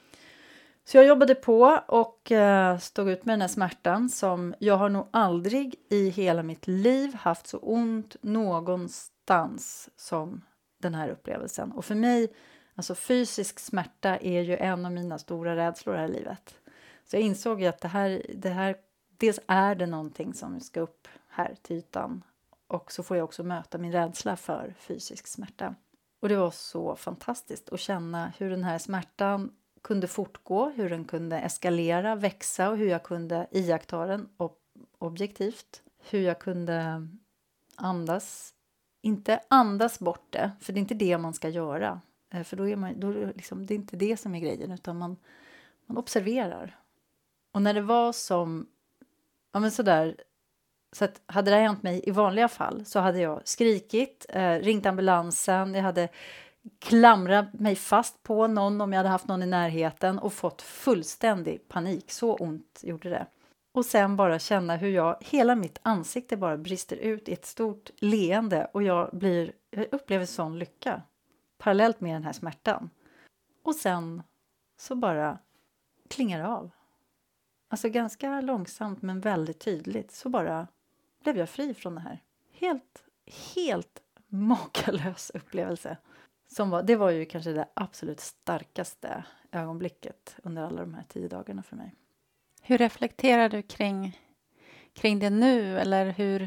S1: Så jag jobbade på och uh, stod ut med den här smärtan. Som jag har nog aldrig i hela mitt liv haft så ont någonstans som den här upplevelsen. Och för mig, alltså fysisk smärta är ju en av mina stora rädslor här i livet. Så jag insåg ju att det här, det här dels är det någonting som ska upp här till ytan. Och så får jag också möta min rädsla för fysisk smärta. Och det var så fantastiskt att känna hur den här smärtan kunde fortgå. Hur den kunde eskalera, växa och hur jag kunde iaktta den ob- objektivt. Hur jag kunde andas. Inte andas bort det, för det är inte det man ska göra. För då är man, då är det, liksom, det är inte det som är grejen, utan man, man observerar. Och när det var som ja, men sådär, så att hade det hänt mig i vanliga fall så hade jag skrikit, eh, ringt ambulansen, jag hade klamrat mig fast på någon om jag hade haft någon i närheten och fått fullständig panik, så ont gjorde det. Och sen bara känna hur jag, hela mitt ansikte bara brister ut i ett stort leende och jag blir, jag upplever sån lycka parallellt med den här smärtan. Och sen så bara klingar det av. Alltså ganska långsamt men väldigt tydligt så bara blev jag fri från det här. Helt, helt makalös upplevelse. Som var, det var ju kanske det absolut starkaste ögonblicket under alla de här tio dagarna för mig.
S2: Hur reflekterar du kring, kring det nu? Eller hur,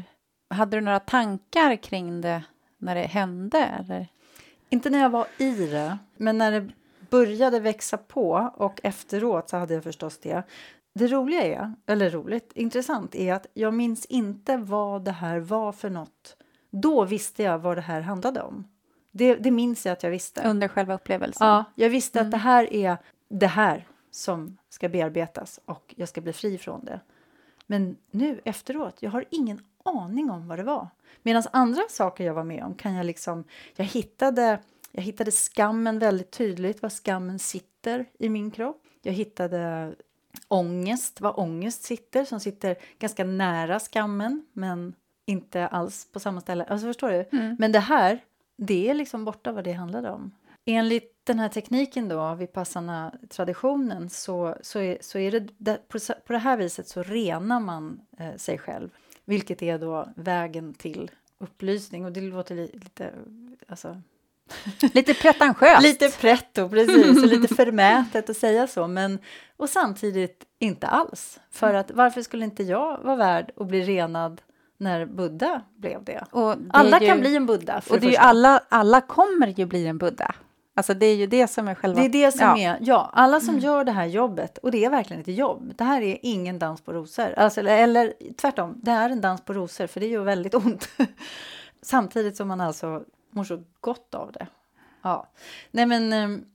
S2: hade du några tankar kring det när det hände? Eller?
S1: Inte när jag var i det, men när det började växa på och efteråt så hade jag förstås det. Det roliga är, eller roligt, intressant är att jag minns inte vad det här var för något. Då visste jag vad det här handlade om. Det, det minns jag att jag visste.
S2: Under själva upplevelsen?
S1: Ja, jag visste
S2: mm.
S1: att det här är det här som ska bearbetas och jag ska bli fri från det. Men nu efteråt, jag har ingen aning om vad det var. Medan andra saker jag var med om kan jag liksom, jag hittade, jag hittade skammen väldigt tydligt, var skammen sitter i min kropp. Jag hittade ångest, var ångest sitter, som sitter ganska nära skammen, men inte alls på samma ställe. Alltså förstår du?
S2: Mm.
S1: Men det här, det är liksom borta vad det handlade om. Enligt den här tekniken då, Vipassana-traditionen, så, så, är, så är det, det på, på det här viset så renar man eh, sig själv. Vilket är då vägen till upplysning. Och det låter li, lite, alltså...
S2: lite pretentiöst.
S1: Lite pretto, precis. Och lite förmätet att säga så. Men, och samtidigt inte alls. För att varför skulle inte jag vara värd att bli renad när Buddha blev det?
S2: Och det
S1: alla
S2: ju,
S1: kan bli en Buddha.
S2: Och det är ju alla, alla kommer ju bli en Buddha. Alltså det är ju det som är själva...
S1: Det är det som
S2: ja.
S1: är, ja, alla som
S2: mm.
S1: gör det här jobbet, och det är verkligen ett jobb. Det här är ingen dans på rosor. Alltså, eller, eller tvärtom, det är en dans på rosor, för det gör väldigt ont. Samtidigt som man alltså mår så gott av det. Ja, nej men,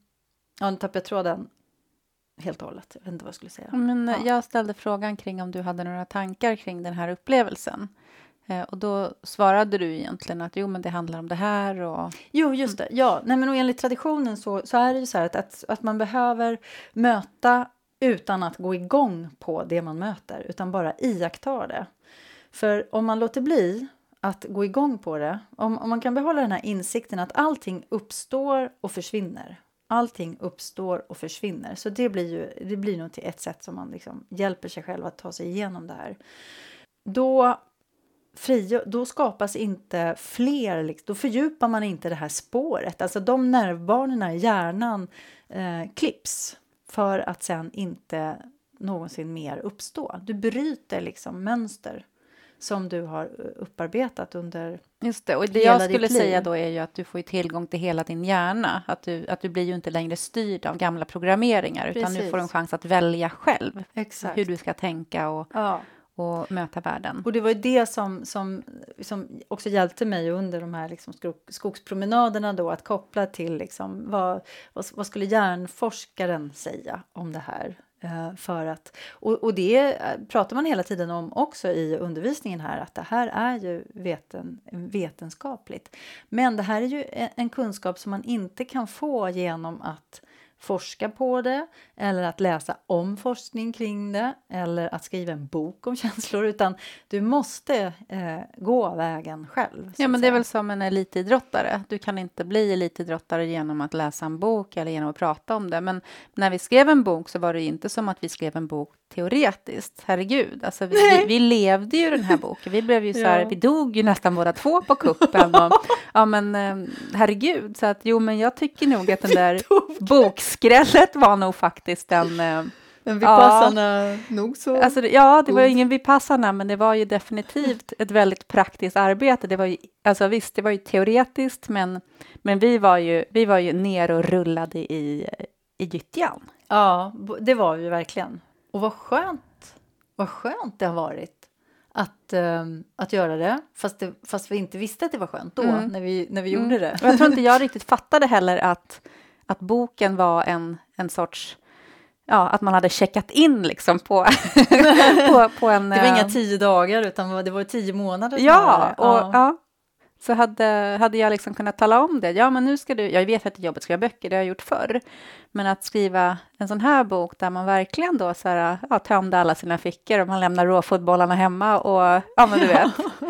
S1: ja, nu tappade jag tråden helt och hållet. Jag vet inte vad jag skulle säga.
S2: Men
S1: ja.
S2: Jag ställde frågan kring om du hade några tankar kring den här upplevelsen. Eh, och då svarade du egentligen att jo, men det handlar om det här. Och...
S1: Jo, just det. Ja, nej, men enligt traditionen så, så är det ju så här att, att, att man behöver möta utan att gå igång på det man möter. Utan bara iaktta det. För om man låter bli att gå igång på det. Om, om man kan behålla den här insikten att allting uppstår och försvinner. Allting uppstår och försvinner. Så det blir ju det blir nog till ett sätt som man liksom hjälper sig själv att ta sig igenom det här. Då, fri, då skapas inte fler, liksom, då fördjupar man inte det här spåret. Alltså de nervbanorna i hjärnan eh, klipps för att sen inte någonsin mer uppstå. Du bryter liksom mönster som du har upparbetat under.
S2: Just det, och det jag skulle säga då är ju att du får ju tillgång till hela din hjärna. Att du, att du blir ju inte längre styrd av gamla programmeringar. Precis. Utan du får en chans att välja själv.
S1: Exakt.
S2: Hur du ska tänka och,
S1: ja. och
S2: möta världen.
S1: Och det var ju det som, som, som också hjälpte mig under de här liksom skogspromenaderna då. Att koppla till liksom, vad, vad, vad skulle hjärnforskaren säga om det här? För att, och, och det pratar man hela tiden om också i undervisningen här, att det här är ju veten, vetenskapligt. Men det här är ju en, en kunskap som man inte kan få genom att forska på det, eller att läsa om forskning kring det, eller att skriva en bok om känslor, utan du måste eh, gå vägen själv.
S2: Ja, men det är väl som en elitidrottare. Du kan inte bli elitidrottare genom att läsa en bok eller genom att prata om det. Men när vi skrev en bok så var det inte som att vi skrev en bok teoretiskt. Herregud, alltså vi, vi, vi levde ju den här boken. Vi blev ju så här, ja. vi dog ju nästan båda två på kuppen. Och, ja, men herregud. Så att, jo, men jag tycker nog att den där bokskrället var nog faktiskt en...
S1: Men Vipassana ja, nog så...
S2: Alltså, ja, det var ju ingen Vipassana, men det var ju definitivt ett väldigt praktiskt arbete. Det var ju, alltså visst, det var ju teoretiskt, men, men vi, var ju, vi var ju ner och rullade i, i gyttjan.
S1: Ja, det var vi verkligen. Och vad skönt, vad skönt det har varit att, um, att göra det. Fast, det. fast vi inte visste att det var skönt då, mm. när vi, när vi mm. gjorde det.
S2: Och jag tror inte jag riktigt fattade heller att, att boken var en, en sorts... Ja, att man hade checkat in liksom på, på, på en...
S1: Det var inga tio dagar, utan det var tio månader.
S2: Ja, och, ja. ja. Så hade, hade jag liksom kunnat tala om det. Ja, men nu ska du... Jag vet att jag jobbar att skriva böcker, det har jag gjort förr. Men att skriva en sån här bok där man verkligen då så här, ja, tömde alla sina fickor och man lämnar råfotbollarna hemma och, ja men du vet,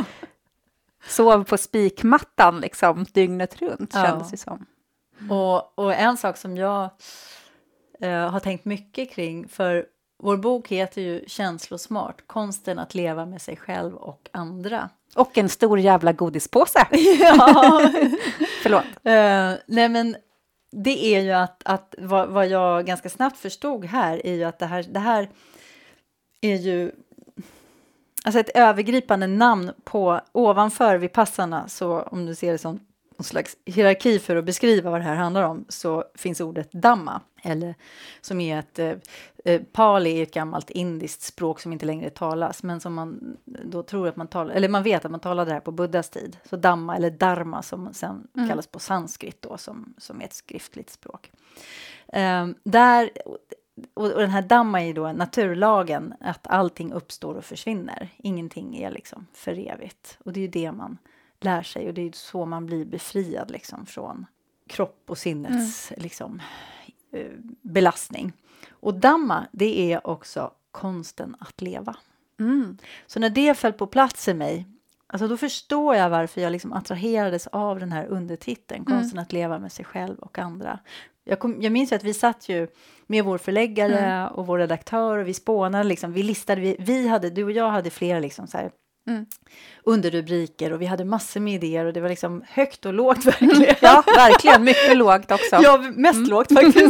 S2: sov på spikmattan liksom dygnet runt, ja. Kändes det som.
S1: Och, och en sak som jag... Uh, har tänkt mycket kring, för vår bok heter ju Känslosmart, konsten att leva med sig själv och andra.
S2: Och en stor jävla godispåse.
S1: Ja.
S2: Förlåt.
S1: Uh, nej men det är ju att, att vad, vad jag ganska snabbt förstod här är ju att det här, det här är ju, alltså ett övergripande namn på ovanför vipassana, så om du ser det som någon slags hierarki för att beskriva vad det här handlar om, så finns ordet Dhamma, eller som är ett eh, Pali är ett gammalt indiskt språk som inte längre talas, men som man då tror att man talar, eller man vet att man talade det här på Buddhas tid, så Dhamma eller Dharma som sen mm. kallas på sanskrit då, som, som är ett skriftligt språk. Um, där, och, och den här Dhamma är då naturlagen, att allting uppstår och försvinner, ingenting är liksom för evigt, och det är ju det man lär sig, och det är så man blir befriad liksom från kropp och sinnets mm. liksom, eh, belastning. Och Dhamma, det är också konsten att leva. Mm. Så när det föll på plats i mig, alltså då förstår jag varför jag liksom attraherades av den här undertiteln, konsten mm. att leva med sig själv och andra. Jag, kom, jag minns ju att vi satt ju med vår förläggare mm. och vår redaktör, och vi spånade liksom, vi listade, vi, vi hade, du och jag hade flera liksom så här Mm. underrubriker, och vi hade massor med idéer, och det var liksom högt och lågt verkligen.
S2: Ja, verkligen, mycket lågt också.
S1: Ja, mest mm. lågt faktiskt.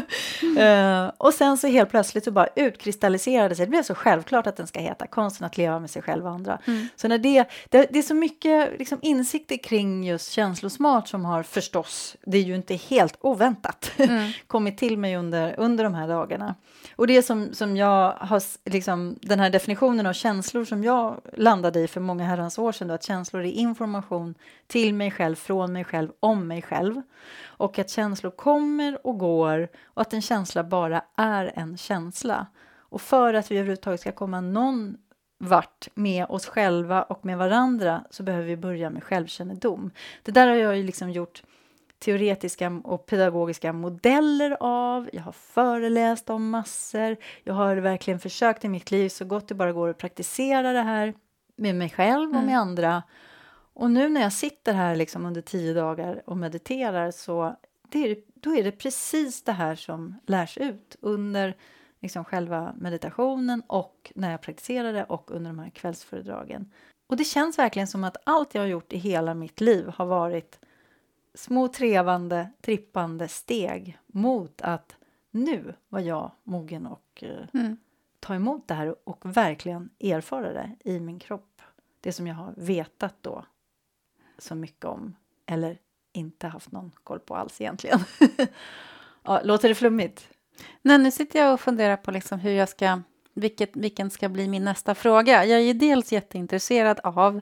S1: uh, och sen så helt plötsligt så bara utkristalliserade sig, det blev så självklart att den ska heta konsten att leva med sig själv och andra. Mm. Så när det, det, det är så mycket liksom insikter kring just känslosmart som har förstås, det är ju inte helt oväntat, mm. kommit till mig under, under de här dagarna. Och det som, som jag har, liksom, den här definitionen av känslor som jag landade i för många herrans år sedan, då, att känslor är information till mig själv, från mig själv, om mig själv. Och att känslor kommer och går, och att en känsla bara är en känsla. Och för att vi överhuvudtaget ska komma någon vart med oss själva och med varandra, så behöver vi börja med självkännedom. Det där har jag ju liksom gjort teoretiska och pedagogiska modeller av. Jag har föreläst om massor. Jag har verkligen försökt i mitt liv så gott det bara går att praktisera det här med mig själv och med mm. andra. Och nu när jag sitter här liksom under tio dagar och mediterar, så det är, då är det precis det här som lärs ut under liksom själva meditationen, och när jag praktiserar det, och under de här kvällsföredragen. Och det känns verkligen som att allt jag har gjort i hela mitt liv har varit små trevande, trippande steg mot att nu var jag mogen och eh, mm. ta emot det här och verkligen erfara det i min kropp. Det som jag har vetat då så mycket om, eller inte haft någon koll på alls egentligen. Ja, låter det flummigt?
S2: Nej, nu sitter jag och funderar på liksom hur jag ska, vilket, vilken ska bli min nästa fråga. Jag är dels jätteintresserad av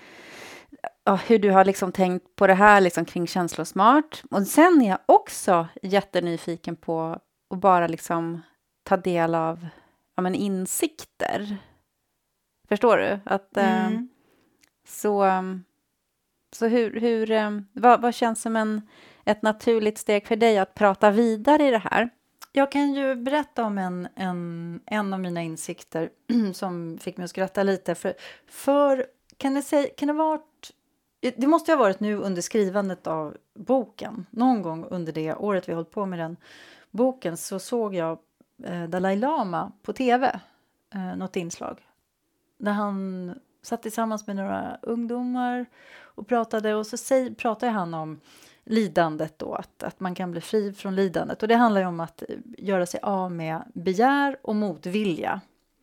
S2: ja, hur du har liksom tänkt på det här liksom kring känslosmart. Och sen är jag också jättenyfiken på att bara liksom ta del av ja, men insikter. Förstår du? Att, mm. eh, så så hur, hur, eh, vad, vad känns som en, ett naturligt steg för dig att prata vidare i det här?
S1: Jag kan ju berätta om en, en, en av mina insikter som fick mig att skratta lite. För, för kan, det säga, kan det vara... Det måste ha varit nu under skrivandet av boken. Någon gång under det året vi hållit på med den boken, så såg jag eh, Dalai Lama på tv. Eh, något inslag. Där han satt tillsammans med några ungdomar och pratade. Och så säg, pratade han om lidandet då. Att, att man kan bli fri från lidandet. Och det handlar ju om att göra sig av med begär och motvilja.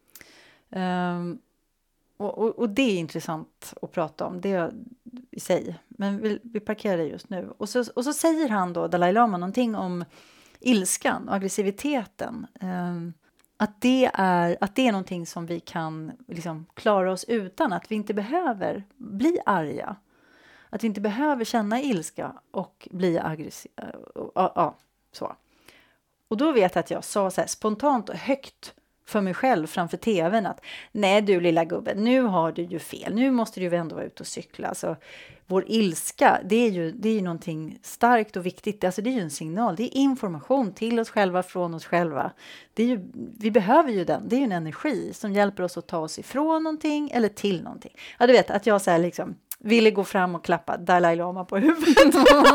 S1: Um, Och, och, och det är intressant att prata om, det i sig. Men vi, vi parkerar det just nu. Och så, och så säger han då, Dalai Lama, någonting om ilskan och aggressiviteten. Um, att, det är, att det är någonting som vi kan liksom klara oss utan. Att vi inte behöver bli arga. Att vi inte behöver känna ilska och bli aggressiva. Ja, ja, så. Och då vet jag att jag sa så här spontant och högt för mig själv framför tvn att nej du lilla gubben, nu har du ju fel. Nu måste du ju ändå vara ute och cykla. Alltså, vår ilska, det är ju det är ju någonting starkt och viktigt. Alltså, det är ju en signal, det är information till oss själva, från oss själva. Det är ju, vi behöver ju den, det är ju en energi som hjälper oss att ta oss ifrån någonting eller till någonting. Ja, du vet att jag så här liksom ville gå fram och klappa Dalai Lama på huvudet.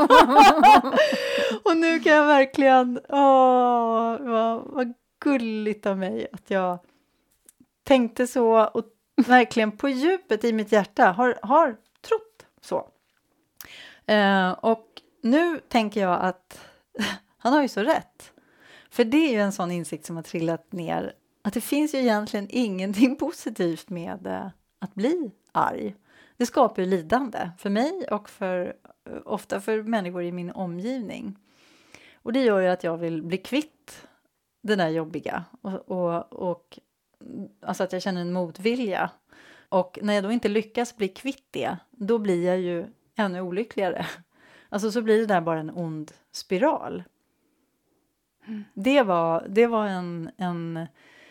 S1: Och nu kan jag verkligen, åh, vad, vad gulligt av mig att jag tänkte så och verkligen på djupet i mitt hjärta har, har trott så. Uh, och nu tänker jag att han har ju så rätt. För det är ju en sån insikt som har trillat ner att det finns ju egentligen ingenting positivt med eh, att bli arg. Det skapar ju lidande för mig och för, ofta för människor i min omgivning. Och det gör ju att jag vill bli kvitt det där jobbiga. Och, och, och alltså att jag känner en motvilja. Och när jag då inte lyckas bli kvitt det, då blir jag ju ännu olyckligare. Alltså så blir det där bara en ond spiral. Mm. Det var, det var en, en...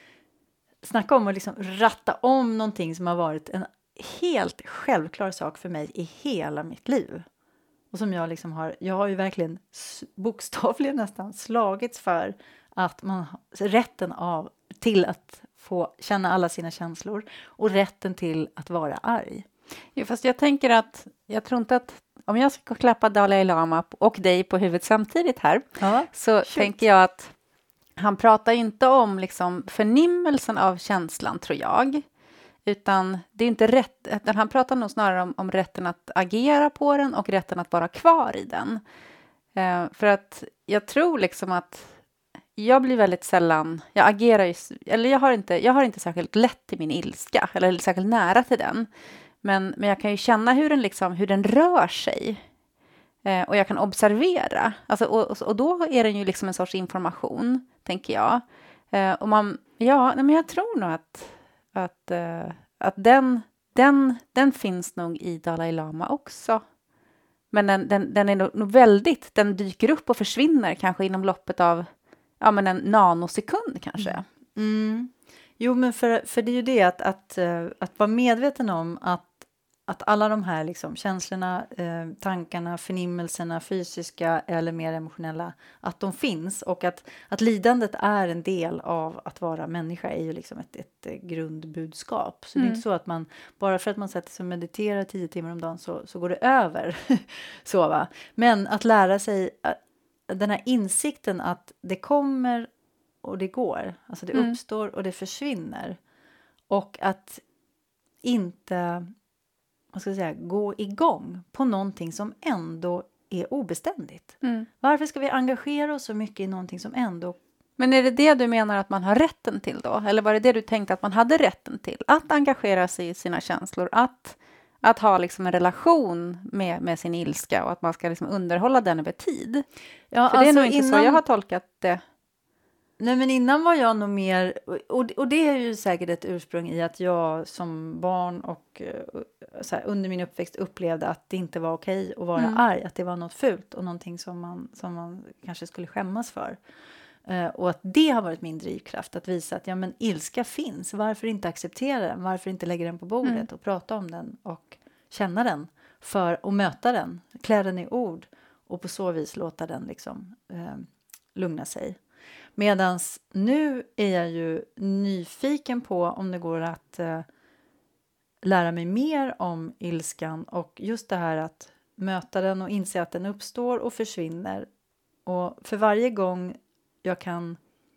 S1: Snacka om att liksom ratta om någonting som har varit en helt självklar sak för mig i hela mitt liv. Och som jag liksom har... Jag har ju verkligen bokstavligen nästan slagits för att man har rätten av till att få känna alla sina känslor och rätten till att vara arg.
S2: Jo, fast jag tänker att jag tror inte att om jag ska klappa Dalai Lama och dig på huvudet samtidigt här ja, så shoot. tänker jag att han pratar inte om liksom förnimmelsen av känslan, tror jag. Utan det är inte rätt, utan han pratar nog snarare om, om rätten att agera på den och rätten att vara kvar i den. Eh, för att jag tror liksom att jag blir väldigt sällan, jag agerar ju, eller jag har inte, jag har inte särskilt lätt till min ilska, eller särskilt nära till den. Men, men jag kan ju känna hur den, liksom, hur den rör sig. Eh, och jag kan observera. Alltså, och, och då är den ju liksom en sorts information, tänker jag. Eh, och man, ja, men jag tror nog att, att, eh, att den, den, den finns nog i Dalai Lama också. Men den, den, den är nog väldigt, den dyker upp och försvinner kanske inom loppet av ja, men en nanosekund kanske.
S1: Mm. Jo, men för, för det är ju det att, att, att vara medveten om att, att alla de här liksom, känslorna, eh, tankarna, förnimmelserna, fysiska eller mer emotionella, att de finns och att, att lidandet är en del av att vara människa är ju liksom ett, ett grundbudskap. Så mm. det är inte så att man, bara för att man sätter sig och mediterar tio timmar om dagen så, så går det över. så, va? Men att lära sig den här insikten att det kommer och det går. Alltså det mm. uppstår och det försvinner. Och att inte, vad ska jag säga, gå igång på någonting som ändå är obeständigt. Mm. Varför ska vi engagera oss så mycket i någonting som ändå...
S2: Men är det det du menar att man har rätten till då? Eller var det det du tänkte att man hade rätten till? Att engagera sig i sina känslor, att... Att ha liksom en relation med, med sin ilska och att man ska liksom underhålla den över tid. Ja, För alltså det är nog inte innan, så jag har tolkat det.
S1: Nej, men innan var jag nog mer... Och, och det är ju säkert ett ursprung i att jag som barn och så här, under min uppväxt upplevde att det inte var okej att vara mm. arg. Att det var något fult och någonting som man, som man kanske skulle skämmas för. Uh, och att det har varit min drivkraft att visa att ja, men ilska finns. Varför inte acceptera den? Varför inte lägga den på bordet mm. och prata om den och känna den för att möta den, klä den i ord och på så vis låta den liksom uh, lugna sig. Medans nu är jag ju nyfiken på om det går att uh, lära mig mer om ilskan och just det här att möta den och inse att den uppstår och försvinner. Och för varje gång jag kan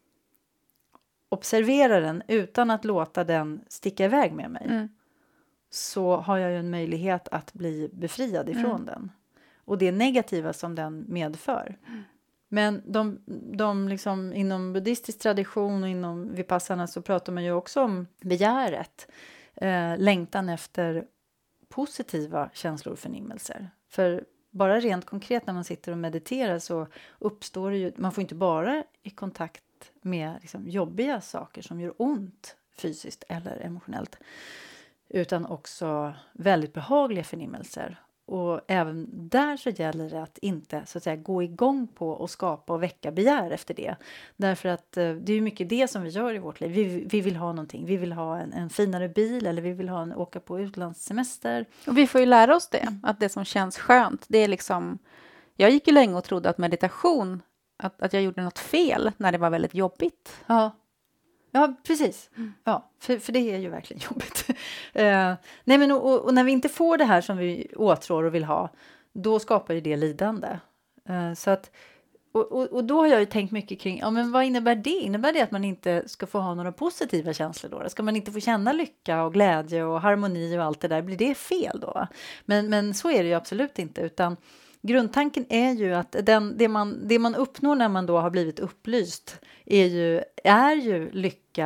S1: observera den utan att låta den sticka iväg med mig. Mm. Så har jag ju en möjlighet att bli befriad ifrån mm. den. Och det negativa som den medför. Mm. Men de, de liksom, inom buddhistisk tradition och inom vipassana så pratar man ju också om begäret. Eh, längtan efter positiva känslor och förnimmelser. För bara rent konkret när man sitter och mediterar så uppstår det ju, man får inte bara i kontakt med liksom jobbiga saker som gör ont fysiskt eller emotionellt. Utan också väldigt behagliga förnimmelser. Och även där så gäller det att inte så att säga gå igång på och skapa och väcka begär efter det. Därför att eh, det är ju mycket det som vi gör i vårt liv. Vi, vi vill ha någonting. Vi vill ha en, en finare bil eller vi vill ha en, åka på utlandssemester.
S2: Och vi får ju lära oss det. Att det som känns skönt, det är liksom... Jag gick ju länge och trodde att meditation, att, att jag gjorde något fel när det var väldigt jobbigt.
S1: Ja. Ja, precis. Mm. Ja, för, för det är ju verkligen jobbigt. uh, nej, men och, och när vi inte får det här som vi åtrår och vill ha, då skapar ju det lidande. Uh, så att, och, och, och då har jag ju tänkt mycket kring, ja, men vad innebär det? Innebär det att man inte ska få ha några positiva känslor då? Ska man inte få känna lycka och glädje och harmoni och allt det där? Blir det fel då? Men, men så är det ju absolut inte, utan grundtanken är ju att den, det, man, det man uppnår när man då har blivit upplyst är ju, är ju lycka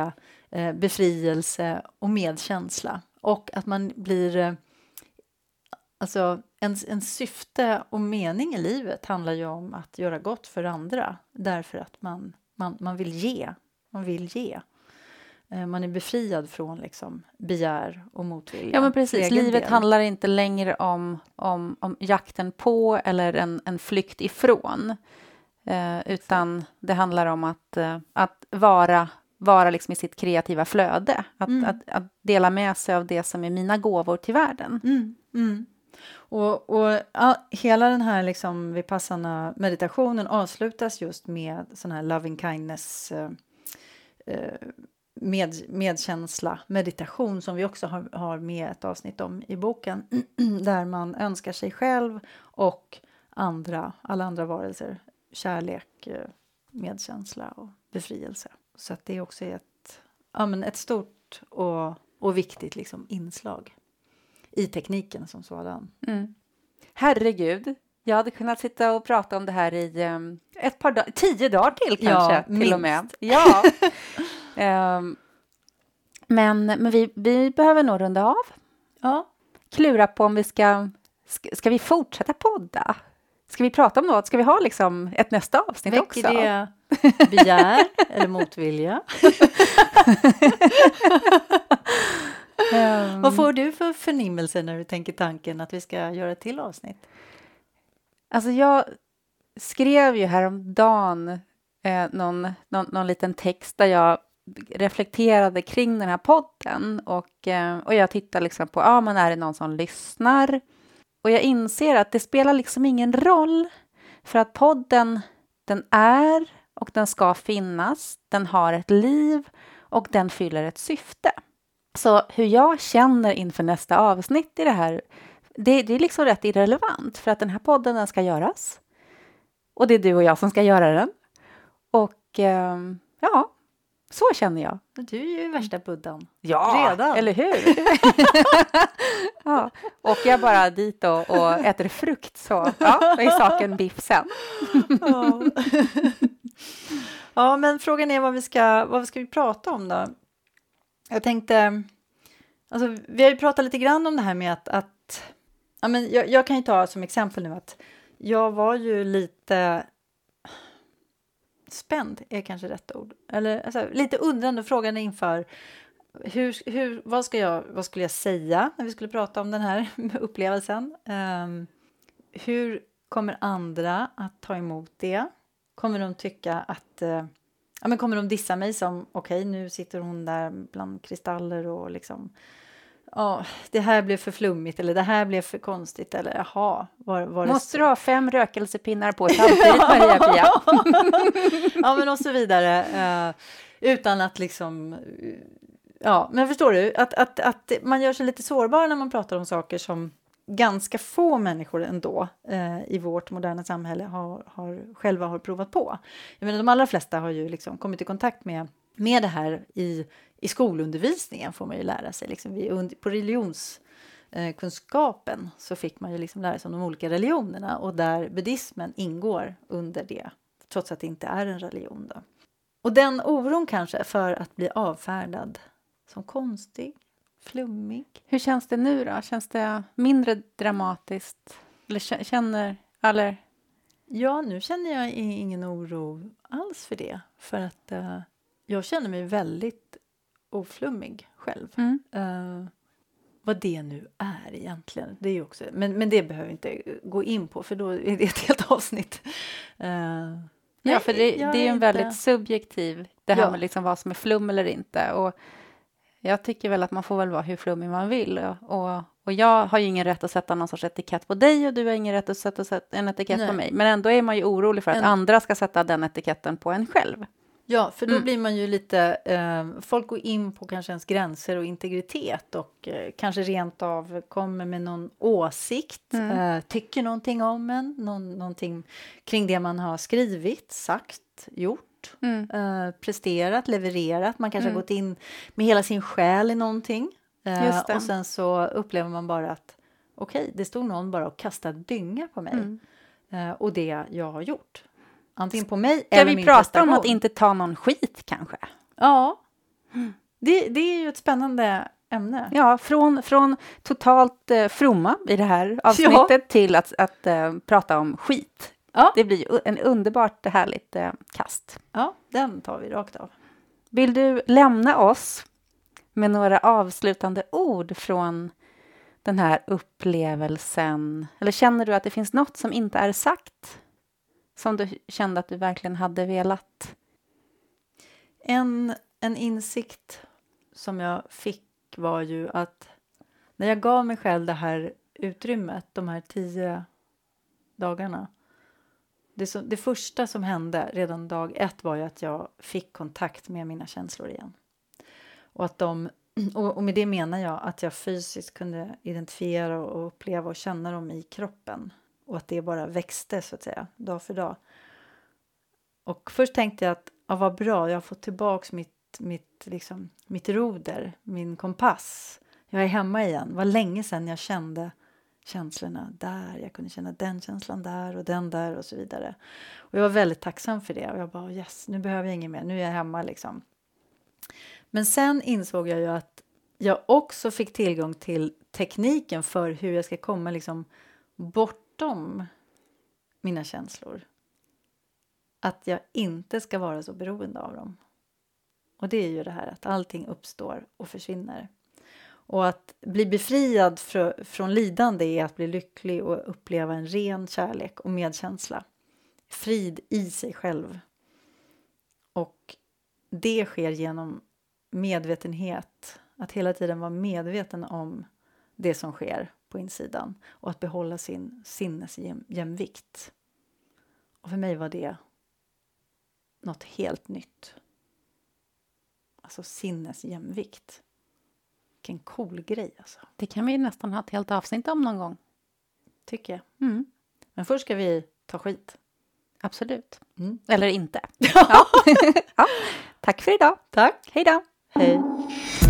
S1: eh, befrielse och medkänsla. Och att man blir... Eh, alltså, en, en syfte och mening i livet handlar ju om att göra gott för andra. Därför att man, man, man vill ge. Man vill ge. Eh, man är befriad från liksom, begär och motvilja.
S2: Ja, men precis. Livet
S1: del.
S2: handlar inte längre om, om, om jakten på eller en, en flykt ifrån. Eh, utan det handlar om att, eh, att vara, vara liksom i sitt kreativa flöde. Att,
S1: Mm.
S2: att, att dela med sig av det som är mina gåvor till världen.
S1: Mm. Mm. Och, och ja, hela den här liksom vipassana meditationen avslutas just med sån här loving kindness eh, med, medkänsla meditation som vi också har, har med ett avsnitt om i boken där man önskar sig själv och andra, alla andra varelser kärlek, medkänsla och befrielse. Så att det också är ett, ja, men ett stort och, och viktigt liksom inslag i tekniken som sådan.
S2: Mm. Herregud, jag hade kunnat sitta och prata om det här i um, ett par dagar, tio dagar till kanske,
S1: ja,
S2: till
S1: minst.
S2: och med. Ja. um, men men vi, vi behöver nog runda av.
S1: Ja.
S2: Klura på om vi ska, ska, ska vi fortsätta podda? Ska vi prata om något? Ska vi ha liksom ett nästa avsnitt
S1: Väcker
S2: också?
S1: det begär eller motvilja? Um, Vad får du för förnimmelse när du tänker tanken att vi ska göra ett till avsnitt?
S2: Alltså jag skrev ju häromdagen eh, någon, någon, någon liten text där jag reflekterade kring den här podden och, eh, och jag tittar liksom på, ja men är det någon som lyssnar? Och jag inser att det spelar liksom ingen roll för att podden den är och den ska finnas, den har ett liv och den fyller ett syfte. Så hur jag känner inför nästa avsnitt i det här, det, det är liksom rätt irrelevant för att den här podden den ska göras. Och det är du och jag som ska göra den. Och eh, ja, så känner jag.
S1: Du är ju värsta buddhan.
S2: Ja,
S1: redan.
S2: Eller hur? Ja, och jag bara dit och, och äter frukt så ja, då är saken biff sen.
S1: Ja. Ja, men frågan är vad vi ska, vad ska vi prata om då? Jag tänkte, alltså vi har ju pratat lite grann om det här med att, att ja, men jag, jag kan ju ta som exempel nu att jag var ju lite spänd är kanske rätt ord. Eller alltså, lite undrande frågan inför hur, hur, vad, ska jag, vad skulle jag säga när vi skulle prata om den här upplevelsen? Um, hur kommer andra att ta emot det? Kommer de tycka att uh, ja, men kommer de dissa mig som okej, okay, nu sitter hon där bland kristaller och liksom ja, det här blev för flummigt eller det här blev för konstigt eller jaha. Var, var
S2: Måste
S1: det
S2: du ha fem rökelsepinnar på samtidigt Maria-Pia?
S1: Ja, men och så vidare. Uh, utan att liksom ja, men förstår du att, att, att man gör sig lite sårbar när man pratar om saker som ganska få människor ändå eh, i vårt moderna samhälle har, har, själva har provat på. Jag menar, de allra flesta har ju liksom kommit i kontakt med, med det här i, i skolundervisningen får man ju lära sig. Liksom vi, på religionskunskapen eh, så fick man ju liksom lära sig om de olika religionerna och där buddhismen ingår under det, trots att det inte är en religion då. Och den oron kanske för att bli avfärdad som konstig, flummig.
S2: Hur känns det nu då? Känns det mindre dramatiskt? Eller känner, eller?
S1: Ja, nu känner jag ingen oro alls för det. För att uh, jag känner mig väldigt oflummig själv. Mm. Uh, vad det nu är egentligen. Det är ju också, men, men det behöver vi inte gå in på för då är det ett helt avsnitt. Uh,
S2: ja, för det, det är ju en
S1: inte...
S2: väldigt subjektiv, det här
S1: ja.
S2: med liksom vad som är flum eller inte. Och jag tycker väl att man får väl vara hur flummig man vill. Och, och, och jag har ju ingen rätt att sätta någon sorts etikett på dig och du har ingen rätt att sätta en etikett Nej. på mig. Men ändå är man ju orolig för att en... andra ska sätta den etiketten på en själv.
S1: Ja, för då
S2: mm.
S1: blir man ju lite, eh, folk går in på kanske ens gränser och integritet och eh, kanske rent av kommer med någon åsikt, mm. eh, tycker någonting om en, någon, någonting kring det man har skrivit, sagt, gjort. Mm. Uh, presterat, levererat. Man kanske mm. har gått in med hela sin själ i någonting. Uh, och sen så upplever man bara att okej, okay, det stod någon bara och kastade dynga på mig. Mm. Uh, och det jag har gjort. Antingen på mig
S2: Ska
S1: eller
S2: vi
S1: min
S2: prata
S1: prestation.
S2: om att inte ta någon skit kanske?
S1: Ja. Mm. Det, det är ju ett spännande ämne.
S2: Ja, från, från totalt eh, fromma i det här avsnittet ja. till att, att eh, prata om skit. Ja. Det blir ju en underbart härligt eh, kast.
S1: Ja, den tar vi rakt av.
S2: Vill du lämna oss med några avslutande ord från den här upplevelsen? Eller känner du att det finns något som inte är sagt? Som du kände att du verkligen hade velat?
S1: En, en insikt som jag fick var ju att när jag gav mig själv det här utrymmet, de här tio dagarna. Det, som, det första som hände redan dag ett var ju att jag fick kontakt med mina känslor igen. Och, att de, och, och med det menar jag att jag fysiskt kunde identifiera och uppleva och känna dem i kroppen. Och att det bara växte så att säga, dag för dag. Och först tänkte jag att ja, vad bra, jag har fått tillbaka mitt, mitt, liksom, mitt roder, min kompass. Jag är hemma igen. Vad länge sedan jag kände känslorna där. Jag kunde känna den känslan där och den där och så vidare. Och jag var väldigt tacksam för det. Och jag bara, yes, nu behöver jag inget mer. Nu är jag hemma liksom. Men sen insåg jag ju att jag också fick tillgång till tekniken för hur jag ska komma liksom bortom mina känslor. Att jag inte ska vara så beroende av dem. Och det är ju det här att allting uppstår och försvinner. Och att bli befriad fr- från lidande är att bli lycklig och uppleva en ren kärlek och medkänsla. Frid i sig själv. Och det sker genom medvetenhet. Att hela tiden vara medveten om det som sker på insidan. Och att behålla sin sinnesjämvikt. Och för mig var det något helt nytt. Alltså sinnesjämvikt. Vilken cool grej alltså.
S2: Det kan vi nästan ha ett helt avsnitt om någon gång.
S1: Tycker jag.
S2: Mm.
S1: Men först ska vi ta skit.
S2: Absolut.
S1: Mm.
S2: Eller inte. Ja. Ja. Tack för idag.
S1: Tack.
S2: Hej då.
S1: Hej.